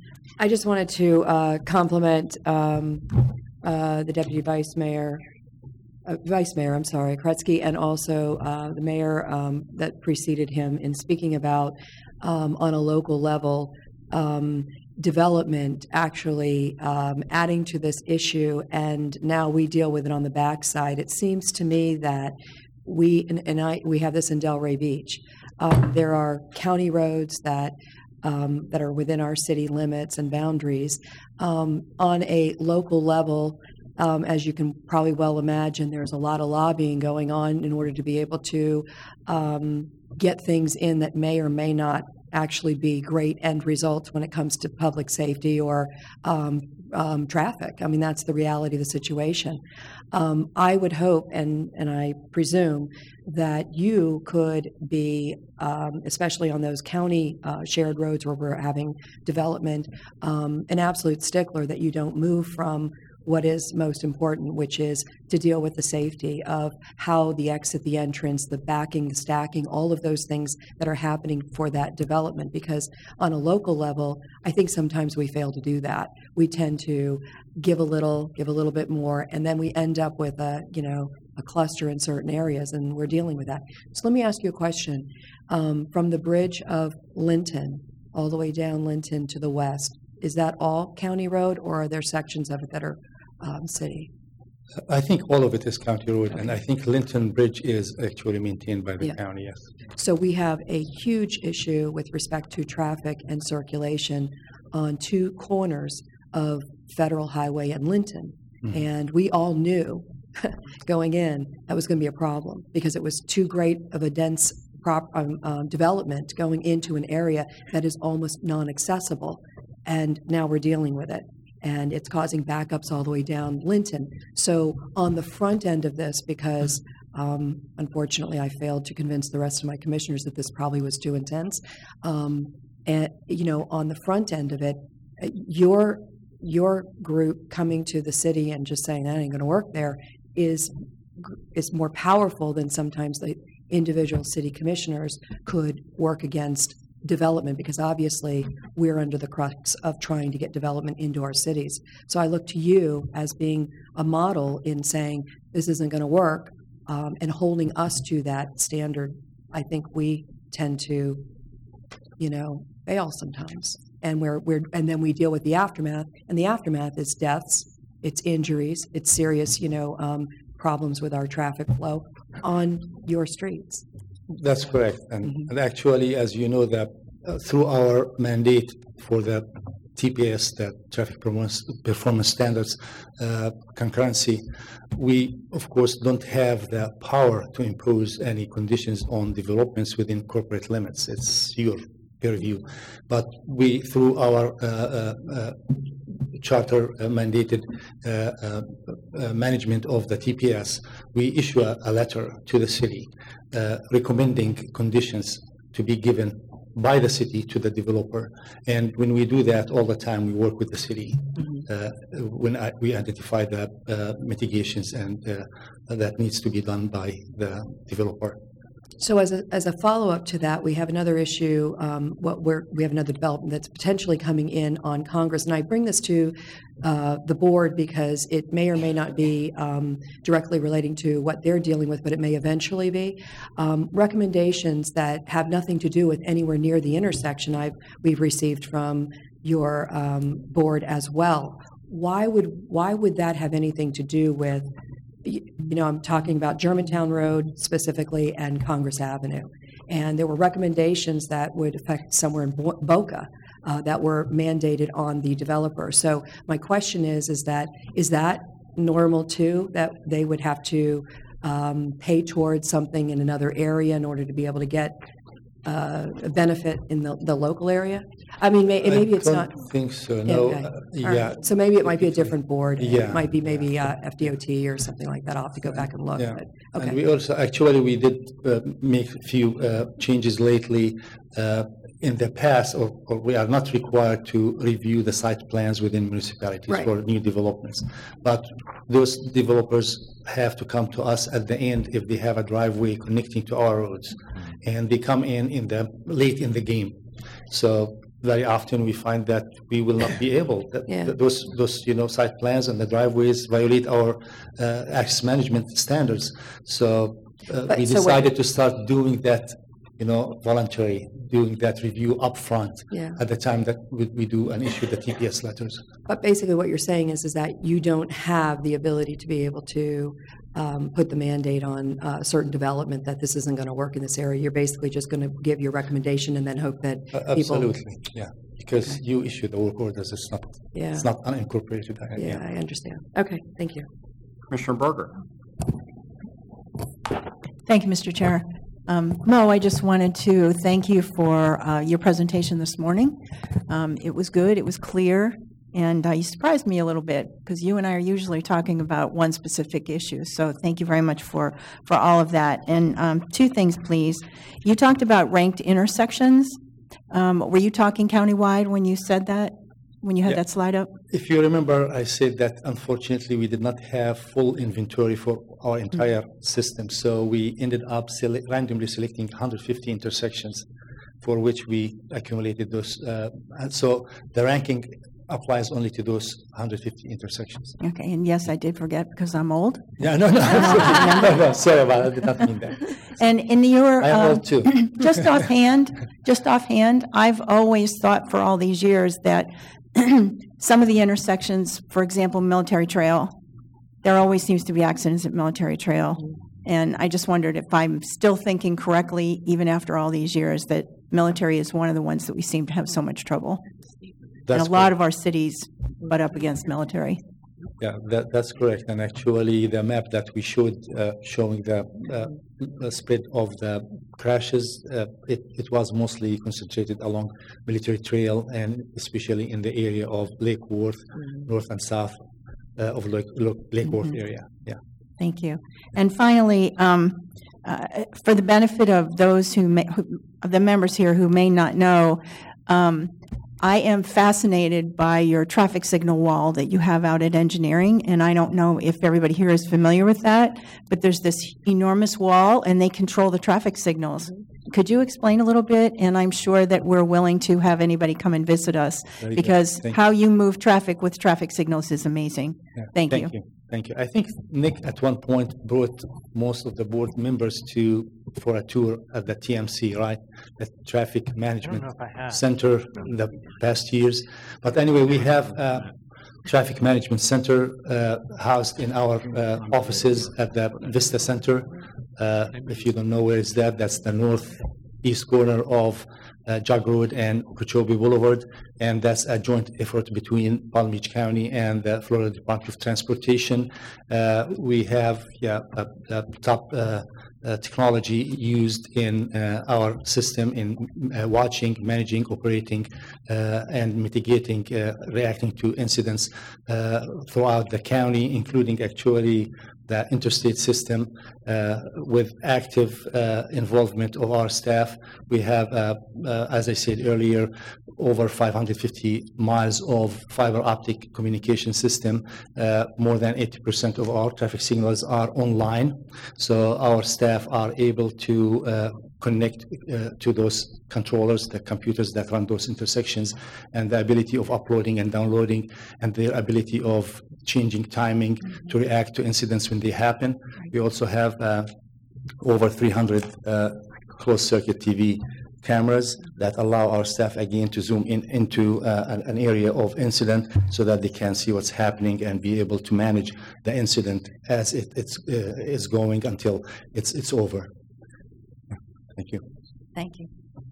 I just wanted to uh, compliment um, uh, the Deputy Vice Mayor Uh, Vice Mayor, I'm sorry, Kretzky, and also uh, the mayor um, that preceded him in speaking about um, on a local level um, development actually um, adding to this issue, and now we deal with it on the backside. It seems to me that we and, and I we have this in Delray Beach. Um, there are county roads that um, that are within our city limits and boundaries. Um, on a local level, Um, as you can probably well imagine, there's a lot of lobbying going on in order to be able to um, get things in that may or may not actually be great end results when it comes to public safety or um, um, traffic. I mean, that's the reality of the situation. Um, I would hope, and, and I presume, that you could be, um, especially on those county uh, shared roads where we're having development, um, an absolute stickler that you don't move from what is most important, which is to deal with the safety of how the exit, the entrance, the backing, the stacking, all of those things that are happening for that development. Because on a local level, I think sometimes we fail to do that. We tend to give a little, give a little bit more, and then we end up with a, you know, a cluster in certain areas, and we're dealing with that. So let me ask you a question. Um, from the bridge of Linton all the way down Linton to the west. Is that all county road, or are there sections of it that are um, city? I think all of it is county road, and I think Linton Bridge is actually maintained by the Yeah. county, yes. So we have a huge issue with respect to traffic and circulation on two corners of Federal Highway and Linton. Mhm. And we all knew going in that was going to be a problem because it was too great of a dense prop, um, um, development going into an area that is almost non-accessible. And now we're dealing with it. And it's causing backups all the way down Linton. So on the front end of this, because um, unfortunately I failed to convince the rest of my commissioners that this probably was too intense, um, and you know, on the front end of it, uh, your your group coming to the city and just saying that ain't going to work there is is more powerful than sometimes the individual city commissioners could work against development, because obviously we're under the crux of trying to get development into our cities. So I look to you as being a model in saying this isn't going to work, um, and holding us to that standard. I think we tend to, you know, fail sometimes, and we're we're and then we deal with the aftermath, and the aftermath is deaths, it's injuries, it's serious, you know, um, problems with our traffic flow on your streets. That's correct. And, Mm-hmm. and actually, as you know, that uh, through our mandate for the T P S, the Traffic Performance, performance Standards uh, concurrency, we, of course, don't have the power to impose any conditions on developments within corporate limits. It's your purview. But we, through our uh, uh, uh, charter uh, mandated uh, uh, uh, management of the T P S, we issue a, a letter to the city uh, recommending conditions to be given by the city to the developer. And when we do that all the time, we work with the city uh, when I, we identify the uh, mitigations and uh, that needs to be done by the developer. So as a, as a follow-up to that, we have another issue, um, what we're, we have another development that's potentially coming in on Congress. And I bring this to uh, the board because it may or may not be um, directly relating to what they're dealing with, but it may eventually be. Um, recommendations that have nothing to do with anywhere near the intersection I've, we've received from your um, board as well. Why would, why would that have anything to do with, you know, I'm talking about Germantown Road specifically and Congress Avenue. And there were recommendations that would affect somewhere in Bo- Boca uh, that were mandated on the developer. So my question is, is that, is that normal too, that they would have to um, pay towards something in another area in order to be able to get uh, a benefit in the, the local area? I mean, may, maybe it's not. I don't think so, no. Okay. Uh, All yeah. right. So maybe it might be a different board. Yeah. It might be maybe uh, F D O T or something like that. I'll have to go back and look. Yeah. But, And okay. we also, actually, we did uh, make a few uh, changes lately. Uh, in the past, or, or we are not required to review the site plans within municipalities Right. for new developments. But those developers have to come to us at the end if they have a driveway connecting to our roads. And they come in in the late in the game. So very often we find that we will not be able, that, Yeah. that those, those, you know, site plans and the driveways violate our uh, access management standards. So uh, But- we so when- decided to start doing that, you know, voluntary, doing that review upfront Yeah. at the time that we, we do and issue the T P S letters. But basically what you're saying is, is that you don't have the ability to be able to um, put the mandate on uh, certain development that this isn't going to work in this area. You're basically just going to give your recommendation and then hope that Uh, people. Absolutely, yeah, because you issue the work orders, it's not, Yeah. it's not unincorporated. uh, Yeah, I understand. Okay, thank you. Commissioner Berger. Thank you, Mister Chair. Um, Mo, I just wanted to thank you for uh, your presentation this morning. Um, it was good, it was clear, and uh, you surprised me a little bit because you and I are usually talking about one specific issue. So thank you very much for, for all of that. And um, two things, please. You talked about ranked intersections. Um, were you talking countywide when you said that, when you had Yeah. that slide up? If you remember, I said that unfortunately we did not have full inventory for our entire system. So we ended up sele- randomly selecting one hundred fifty intersections for which we accumulated those. Uh, and so the ranking applies only to those one hundred fifty intersections. Okay, and yes, I did forget because I'm old. Yeah, no, no, no, no, sorry about it, I did not mean that. And in your, I am um, old too. just offhand, just offhand, I've always thought for all these years that some of the intersections, for example, Military Trail, there always seems to be accidents at Military Trail. And I just wondered if I'm still thinking correctly, even after all these years, that military is one of the ones that we seem to have so much trouble. That's and a lot of our cities butt up against military. Yeah, that, that's correct. And actually, the map that we showed uh, showing the, uh, the spread of the crashes, uh, it, it was mostly concentrated along Military Trail and especially in the area of Lake Worth, mm-hmm. north and south uh, of Lake, Lake Worth Mm-hmm. area. Yeah. Thank you. And finally, um, uh, for the benefit of those who, may, who, of the members here who may not know, um, I am fascinated by your traffic signal wall that you have out at engineering, and I don't know if everybody here is familiar with that, but there's this enormous wall, and they control the traffic signals. Could you explain a little bit? And I'm sure that we're willing to have anybody come and visit us, Very because Thank how you. you move traffic with traffic signals is amazing. Yeah. Thank, Thank you. you. Thank you. I think Nick at one point brought most of the board members to for a tour at the T M C, right? The Traffic Management Center in the past years. But anyway, we have a Traffic Management Center uh, housed in our uh, offices at the Vista Center. Uh, if you don't know where is that, that's the northeast corner of uh, Jog Road and Okeechobee Boulevard, and that's a joint effort between Palm Beach County and the Florida Department of Transportation. Uh, we have yeah, a, a top uh, uh, technology used in uh, our system in uh, watching, managing, operating, uh, and mitigating, uh, reacting to incidents uh, throughout the county, including actually the interstate system uh, with active uh, involvement of our staff. We have, uh, uh, as I said earlier, over five hundred fifty miles of fiber optic communication system. Uh, more than eighty percent of our traffic signals are online. So our staff are able to uh, connect uh, to those controllers, the computers that run those intersections, and the ability of uploading and downloading, and their ability of changing timing to react to incidents when they happen. We also have uh, over three hundred uh, closed-circuit T V cameras that allow our staff again to zoom in into uh, an, an area of incident so that they can see what's happening and be able to manage the incident as it, it's uh, is going until it's it's over. Thank you. Thank you.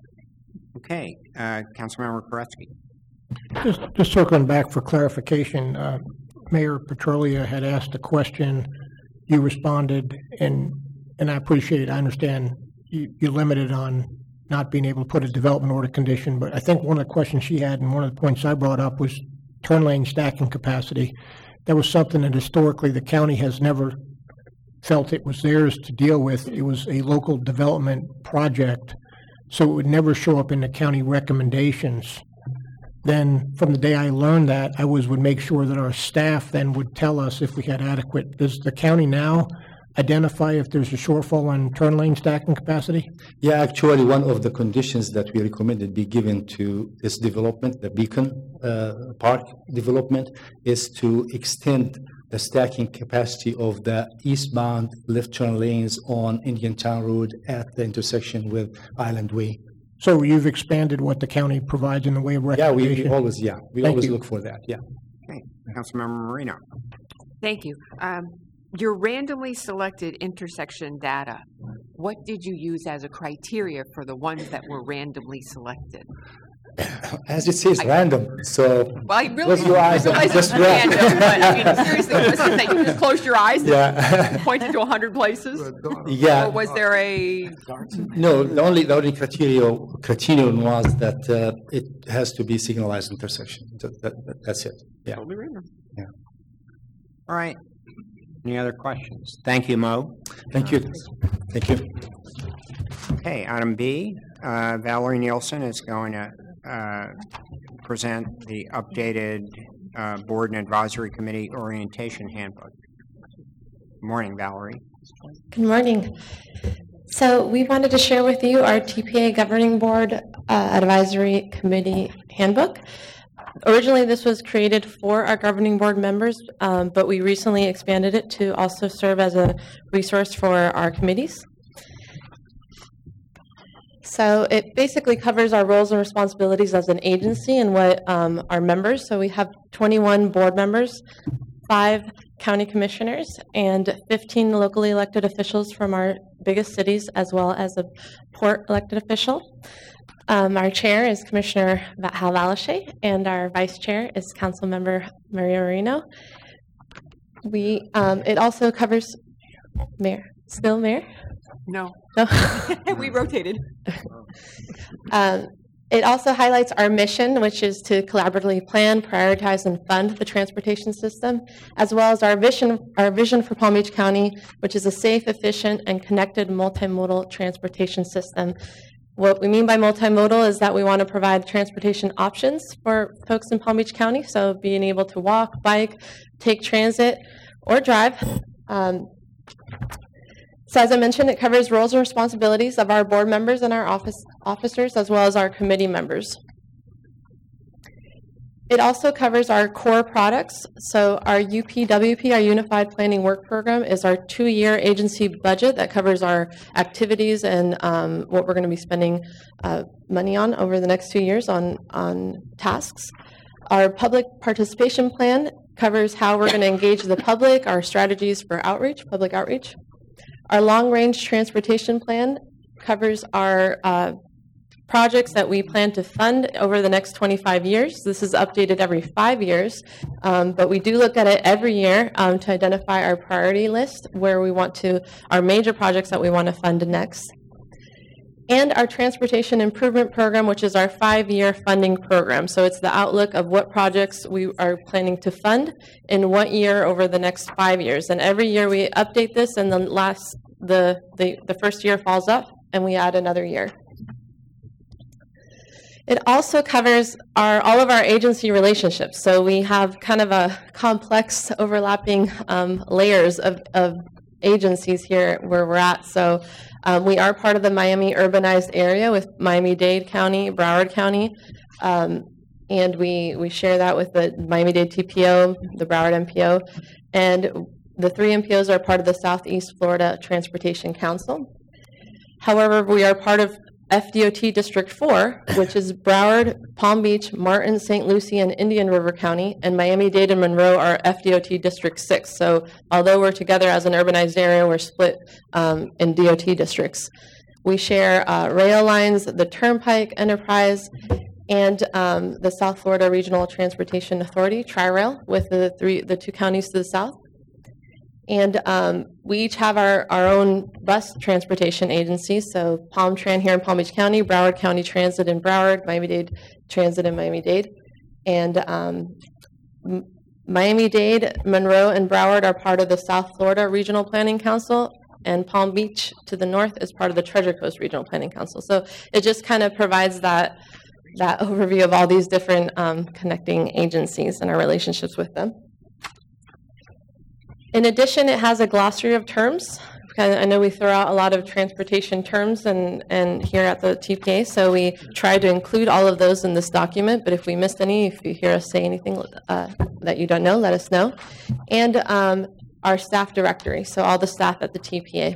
Okay, uh, Councilmember Koretsky. Just, just circling back for clarification, uh, Mayor Petrolia had asked a question, you responded, and and I appreciate it. I understand you, you're limited on not being able to put a development order condition, but I think one of the questions she had and one of the points I brought up was turn lane stacking capacity. That was something that historically the county has never felt it was theirs to deal with. It was a local development project, so it would never show up in the county recommendations. Then from the day I learned that, I was would make sure that our staff then would tell us if we had adequate. Does the county now identify if there's a shortfall on turn lane stacking capacity? Yeah, actually, one of the conditions that we recommended be given to this development, the Beacon uh, Park development, is to extend the stacking capacity of the eastbound left turn lanes on Indian Town Road at the intersection with Island Way. So you've expanded what the county provides in the way of Yeah, we, recommendation? we always, yeah, we Thank always you. look for that, yeah. Okay, Councilmember Marino. Thank you. Um, your randomly selected intersection data, what did you use as a criteria for the ones that were randomly selected? As it says, I- random, so Well, I really close your eyes and realize just it's grab. random, but I mean, seriously, was it that you just closed your eyes Yeah. and pointed to a hundred places? Yeah. Or was there a, No, the only, the only criteria, criterion was that uh, it has to be signalized intersection. That, that, that's it, yeah. totally random? Yeah. All right. Any other questions? Thank you, Mo. Thank you. Thank you. Okay, item B, uh, Valerie Nielsen is going to uh, present the updated uh, Board and Advisory Committee Orientation Handbook. Good morning, Valerie. Good morning. So we wanted to share with you our T P A Governing Board uh, Advisory Committee Handbook. Originally, this was created for our governing board members, um, but we recently expanded it to also serve as a resource for our committees. So it basically covers our roles and responsibilities as an agency and what um, our members, so we have twenty-one board members, five county commissioners, and fifteen locally elected officials from our biggest cities, as well as a port elected official. Um, our chair is Commissioner Hal Valashe, and our vice chair is Council Member Maria Marino. We, um, it also covers, Mayor, still Mayor? No. No. We rotated. Um, it also highlights our mission, which is to collaboratively plan, prioritize, and fund the transportation system, as well as our vision, our vision for Palm Beach County, which is a safe, efficient, and connected multimodal transportation system. What we mean by multimodal is that we want to provide transportation options for folks in Palm Beach County, so being able to walk, bike, take transit, or drive. Um, So as I mentioned, it covers roles and responsibilities of our board members and our office officers, as well as our committee members. It also covers our core products. So our U P W P, our Unified Planning Work Program, is our two-year agency budget that covers our activities and um, what we're going to be spending uh, money on over the next two years on, on tasks. Our public participation plan covers how we're going to engage the public, our strategies for outreach, public outreach. Our long-range transportation plan covers our uh, projects that we plan to fund over the next twenty-five years. This is updated every five years, um, but we do look at it every year um, to identify our priority list where we want to, our major projects that we want to fund next. And our transportation improvement program, which is our five-year funding program. So it's the outlook of what projects we are planning to fund in what year over the next five years. And every year we update this, and the last, the, the, the first year falls off, and we add another year. It also covers our, all of our agency relationships. So we have kind of a complex overlapping um, layers of, of agencies here where we're at. So um, we are part of the Miami urbanized area with Miami-Dade County, Broward County, um, and we, we share that with the Miami-Dade T P O, the Broward M P O, and the three M P Os are part of the Southeast Florida Transportation Council. However, we are part of F D O T District four, which is Broward, Palm Beach, Martin, Saint Lucie, and Indian River County, and Miami-Dade and Monroe are F D O T District six. So although we're together as an urbanized area, we're split um, in D O T districts. We share uh, rail lines, the Turnpike Enterprise, and um, the South Florida Regional Transportation Authority, Tri-Rail, with the, three, the two counties to the south. And um, we each have our, our own bus transportation agencies, so Palm Tran here in Palm Beach County, Broward County Transit in Broward, Miami-Dade Transit in Miami-Dade. And um, Miami-Dade, Monroe, and Broward are part of the South Florida Regional Planning Council, and Palm Beach to the north is part of the Treasure Coast Regional Planning Council. So it just kind of provides that, that overview of all these different um, connecting agencies and our relationships with them. In addition, it has a glossary of terms. I know we throw out a lot of transportation terms and, and here at the T P A, so we try to include all of those in this document, but if we missed any, if you hear us say anything uh, that you don't know, let us know. And um, our staff directory, so all the staff at the T P A.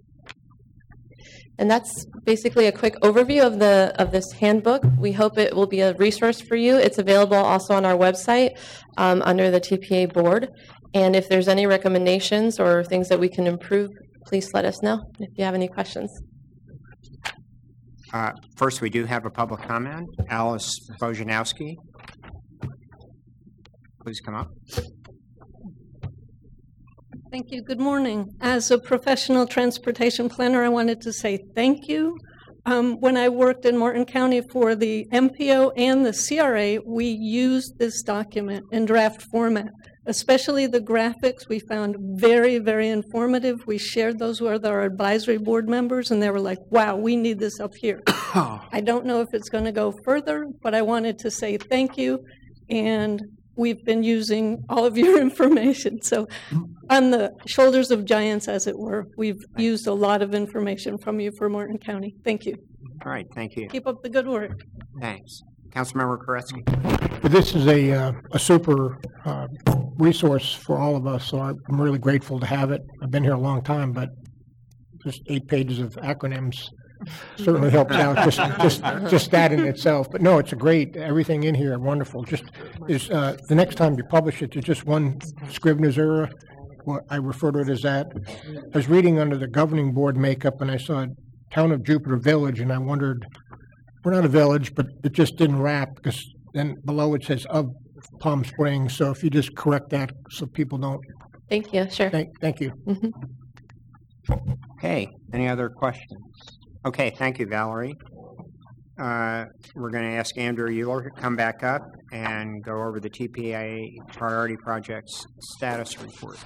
And that's basically a quick overview of the of this handbook. We hope it will be a resource for you. It's available also on our website um, under the T P A board. And if there's any recommendations or things that we can improve, please let us know if you have any questions. Uh, first, we do have a public comment. Alice Bojanowski. Please come up. Thank you. Good morning. As a professional transportation planner, I wanted to say thank you. Um, when I worked in Martin County for the M P O and the C R A, we used this document in draft format, especially the graphics. We found very, very informative. We shared those with our advisory board members, and they were like, wow, we need this up here. I don't know if it's going to go further, but I wanted to say thank you, and we've been using all of your information. So on the shoulders of giants, as it were, we've used a lot of information from you for Martin County. Thank you. All right, thank you. Keep up the good work. Thanks. Councilmember Koretsky. But this is a, uh, a super uh, resource for all of us, so I'm really grateful to have it. I've been here a long time, but just eight pages of acronyms certainly helps out, just just just that in itself. But no, it's a great, everything in here, wonderful. Just is uh, the next time you publish it, there's just one Scrivener's error. Well, I refer to it as that. I was reading under the governing board makeup, and I saw Town of Jupiter Village, and I wondered, we're not a village, but it just didn't wrap, because then below it says of Palm Springs. So if you just correct that so people don't. Thank you, sure. Thank, thank you. Mhm. Okay, any other questions? Okay, thank you, Valerie. Uh, we're going to ask Andrew Euler to come back up and go over the T P A priority projects status report.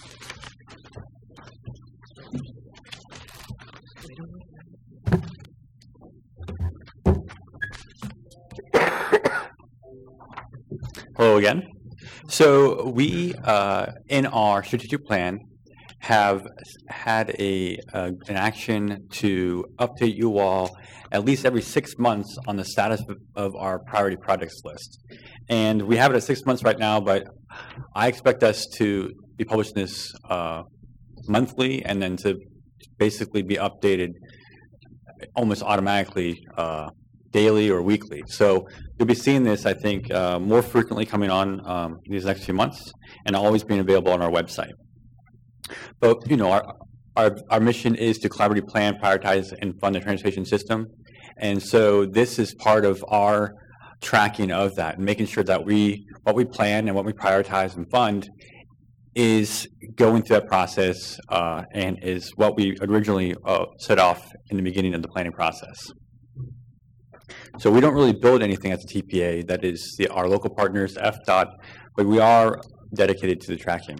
Hello again. So we, uh, in our strategic plan, have had a uh, an action to update you all at least every six months on the status of, of our priority projects list. And we have it at six months right now, but I expect us to be publishing this uh, monthly and then to basically be updated almost automatically uh, daily or weekly. So you'll be seeing this, I think, uh, more frequently coming on um, these next few months and always being available on our website. But, you know, our, our, our mission is to collaboratively plan, prioritize, and fund the transportation system. And so this is part of our tracking of that, and making sure that we, what we plan and what we prioritize and fund is going through that process uh, and is what we originally uh, set off in the beginning of the planning process. So we don't really build anything at the T P A that is the, our local partners, F DOT, but we are dedicated to the tracking.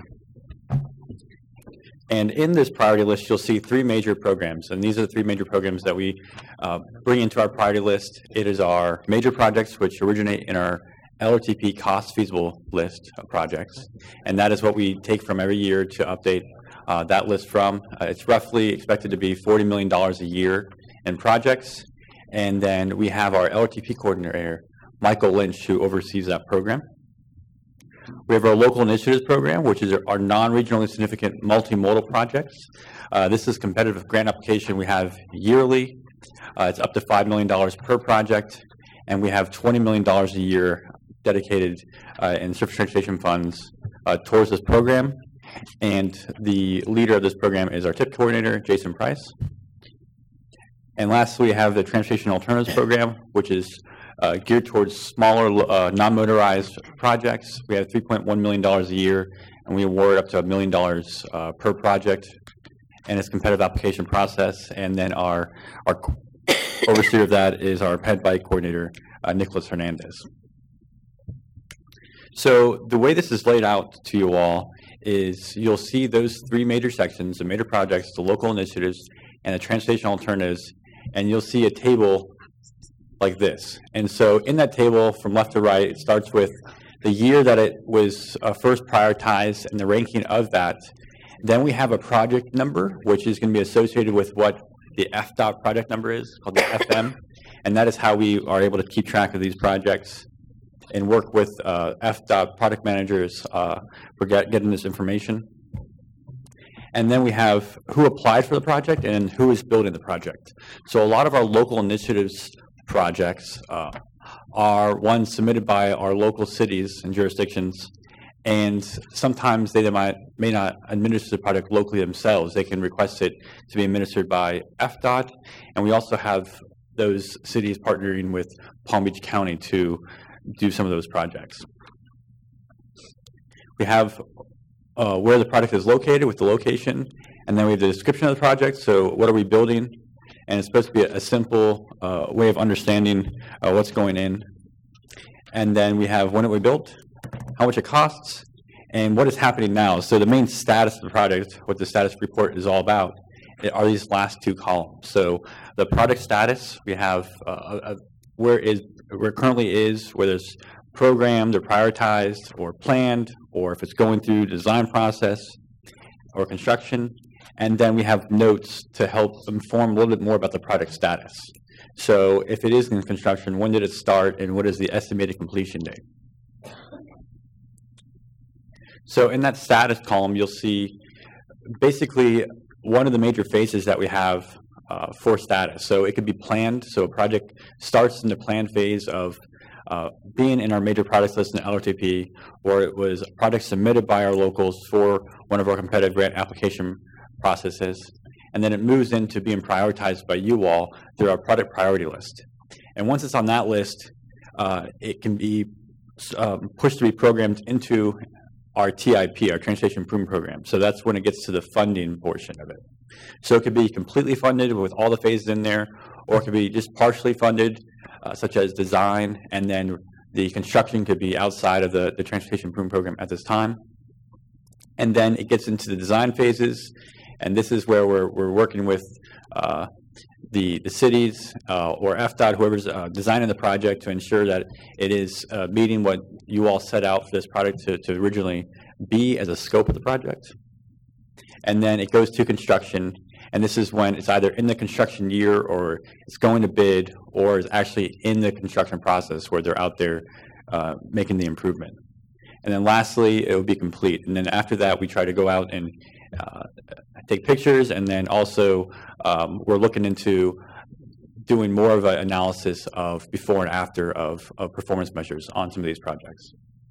And in this priority list, you'll see three major programs, and these are the three major programs that we uh, bring into our priority list. It is our major projects, which originate in our L R T P cost feasible list of projects, and that is what we take from every year to update uh, that list from. Uh, it's roughly expected to be forty million dollars a year in projects, and then we have our L R T P coordinator, Michael Lynch, who oversees that program. We have our local initiatives program, which is our non-regionally significant multimodal projects. Uh, this is competitive grant application we have yearly. Uh, it's up to five million dollars per project, and we have twenty million dollars a year dedicated uh, in surface transportation funds uh, towards this program. And the leader of this program is our T I P coordinator, Jason Price. And lastly, we have the Transportation Alternatives Program, which is uh, geared towards smaller uh, non-motorized projects. We have three point one million dollars a year, and we award up to a million dollars uh, per project. And it's a competitive application process. And then our, our overseer of that is our Ped Bike coordinator, uh, Nicholas Hernandez. So the way this is laid out to you all is you'll see those three major sections, the major projects, the local initiatives, and the transportation alternatives, and you'll see a table like this. And so in that table, from left to right, it starts with the year that it was uh, first prioritized and the ranking of that. Then we have a project number, which is going to be associated with what the F DOT project number is, called the F M, and that is how we are able to keep track of these projects and work with uh, F DOT product managers uh, for get, getting this information. And then we have who applied for the project and who is building the project. So a lot of our local initiatives projects uh, are ones submitted by our local cities and jurisdictions, and sometimes they might, may not administer the project locally themselves. They can request it to be administered by F DOT, and we also have those cities partnering with Palm Beach County to do some of those projects. We have uh, where the project is located with the location, and then we have the description of the project. So what are we building? And it's supposed to be a, a simple uh, way of understanding uh, what's going in. And then we have when it was built, how much it costs, and what is happening now. So the main status of the project, what the status report is all about, are these last two columns. So the project status, we have uh, a, where is where it currently is, whether it's programmed or prioritized or planned, or if it's going through design process or construction. And then we have notes to help inform a little bit more about the project status. So if it is in construction, when did it start and what is the estimated completion date? So in that status column, you'll see basically one of the major phases that we have uh, for status. So it could be planned. So a project starts in the planned phase of uh, being in our major projects list in the L R T P, or it was a project submitted by our locals for one of our competitive grant application processes. And then it moves into being prioritized by you all through our product priority list. And once it's on that list, uh, it can be um, pushed to be programmed into our T I P, our Transportation Improvement Program. So that's when it gets to the funding portion of it. So it could be completely funded with all the phases in there, or it could be just partially funded, uh, such as design, and then the construction could be outside of the, the Transportation Improvement Program at this time. And then it gets into the design phases, and this is where we're, we're working with uh, the, the cities uh, or F DOT, whoever's uh, designing the project, to ensure that it is uh, meeting what you all set out for this project to, to originally be as a scope of the project. And then it goes to construction, and this is when it's either in the construction year or it's going to bid or is actually in the construction process where they're out there uh, making the improvement. And then lastly, it will be complete. And then after that, we try to go out and uh, take pictures, and then also um, we're looking into doing more of an analysis of before and after of, of performance measures on some of these projects.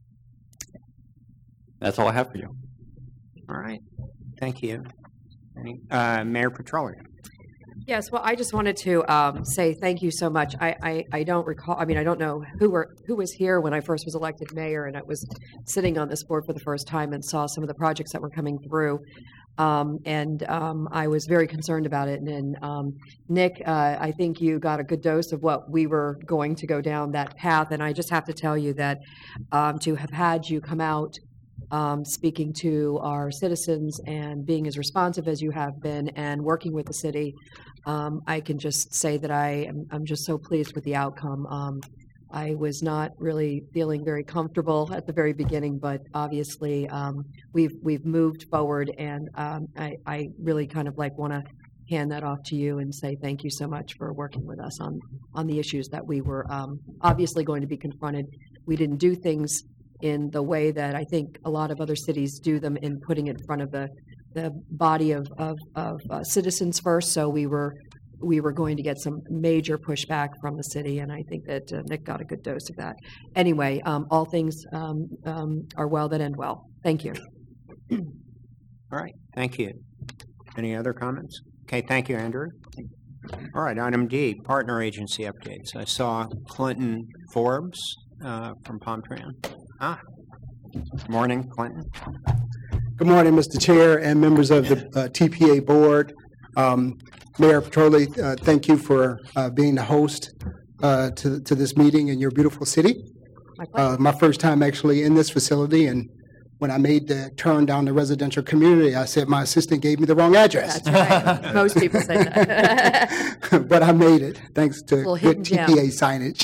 That's all I have for you. All right. Thank you. Any, uh, Mayor Petrolli. Yes, well, I just wanted to um, say thank you so much. I, I, I don't recall, I mean, I don't know who were who was here when I first was elected mayor, and I was sitting on this board for the first time and saw some of the projects that were coming through. Um, and um, I was very concerned about it. And, and um, Nick, uh, I think you got a good dose of what we were going to go down that path. And I just have to tell you that um, to have had you come out Um, speaking to our citizens and being as responsive as you have been and working with the city, um, I can just say that I am I'm just so pleased with the outcome. Um, I was not really feeling very comfortable at the very beginning, but obviously um, we've we've moved forward, and um, I, I really kind of like want to hand that off to you and say thank you so much for working with us on on the issues that we were um, obviously going to be confronted. We didn't do things in the way that I think a lot of other cities do them, in putting it in front of the the body of of, of uh, citizens first. So we were we were going to get some major pushback from the city, and I think that uh, Nick got a good dose of that. Anyway, um, all things um, um, are well that end well. Thank you. All right. Thank you. Any other comments? Okay. Thank you, Andrew. All right. Item D, partner agency updates. I saw Clinton Forbes uh, from Palm-Tran. Ah, morning, Clinton. Good morning, Mister Chair and members of the uh, T P A board. Um, Mayor Petrolli, uh, thank you for uh, being the host uh, to, to this meeting in your beautiful city. Uh, my first time actually in this facility, and when I made the turn down the residential community, I said my assistant gave me the wrong address. That's right. Most people say that. But I made it, thanks to good T P A signage.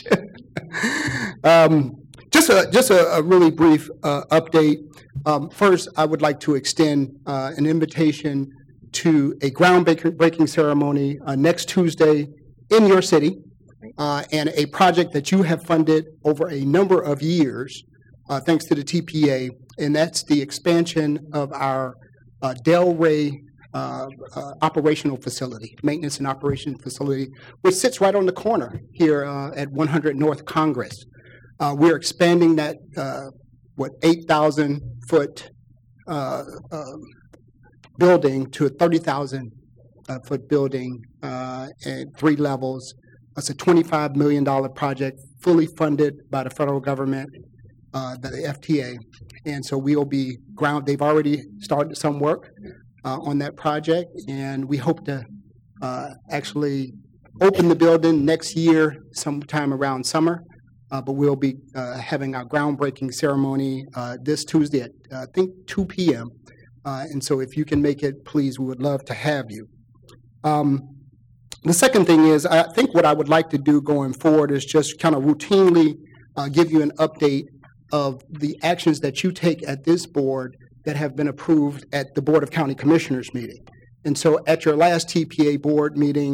um, Just a just a, a really brief uh, update. Um, first, I would like to extend uh, an invitation to a groundbreaking ceremony uh, next Tuesday in your city, uh, and a project that you have funded over a number of years, uh, thanks to the T P A, and that's the expansion of our uh, Delray uh, uh, operational facility, maintenance and operation facility, which sits right on the corner here uh, at one hundred North Congress. Uh, we're expanding that, uh, what, eight thousand foot uh, uh, building to a thirty thousand uh, foot building uh, at three levels. It's a twenty-five million dollars project, fully funded by the federal government, uh, by the F T A. And so we'll be ground, they've already started some work uh, on that project, and we hope to uh, actually open the building next year, sometime around summer. Uh, but we'll be uh, having our groundbreaking ceremony uh, this Tuesday at, uh, I think, two p m Uh, and so if you can make it, please, we would love to have you. Um, the second thing is, I think what I would like to do going forward is just kind of routinely uh, give you an update of the actions that you take at this board that have been approved at the Board of County Commissioners meeting. And so at your last T P A board meeting,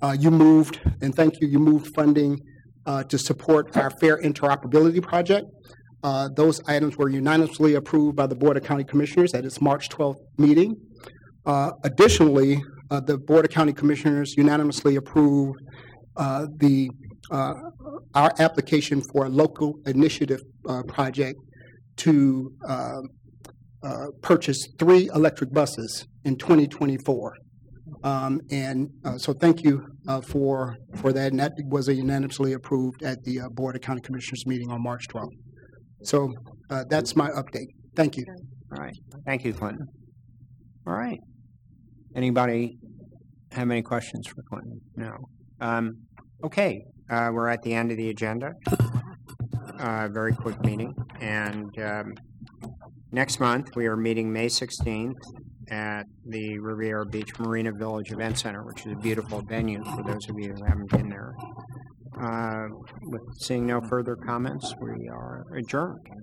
uh, you moved, and thank you, you moved funding uh, to support our Fair Interoperability Project. Uh, those items were unanimously approved by the Board of County Commissioners at its March twelfth meeting. Uh, additionally, uh, the Board of County Commissioners unanimously approved uh, the uh, our application for a local initiative uh, project to uh, uh, purchase three electric buses in twenty twenty-four. Um, and uh, so thank you uh, for for that, and that was a unanimously approved at the uh, Board of County Commissioners meeting on March twelfth. So uh, that's my update. Thank you. All right. Thank you, Clinton. All right. Anybody have any questions for Clinton? No. Um, okay. Uh, we're at the end of the agenda. Uh, very quick meeting. And um, next month, we are meeting May sixteenth at the Riviera Beach Marina Village Event Center, which is a beautiful venue for those of you who haven't been there. Uh, with seeing no further comments, we are adjourned.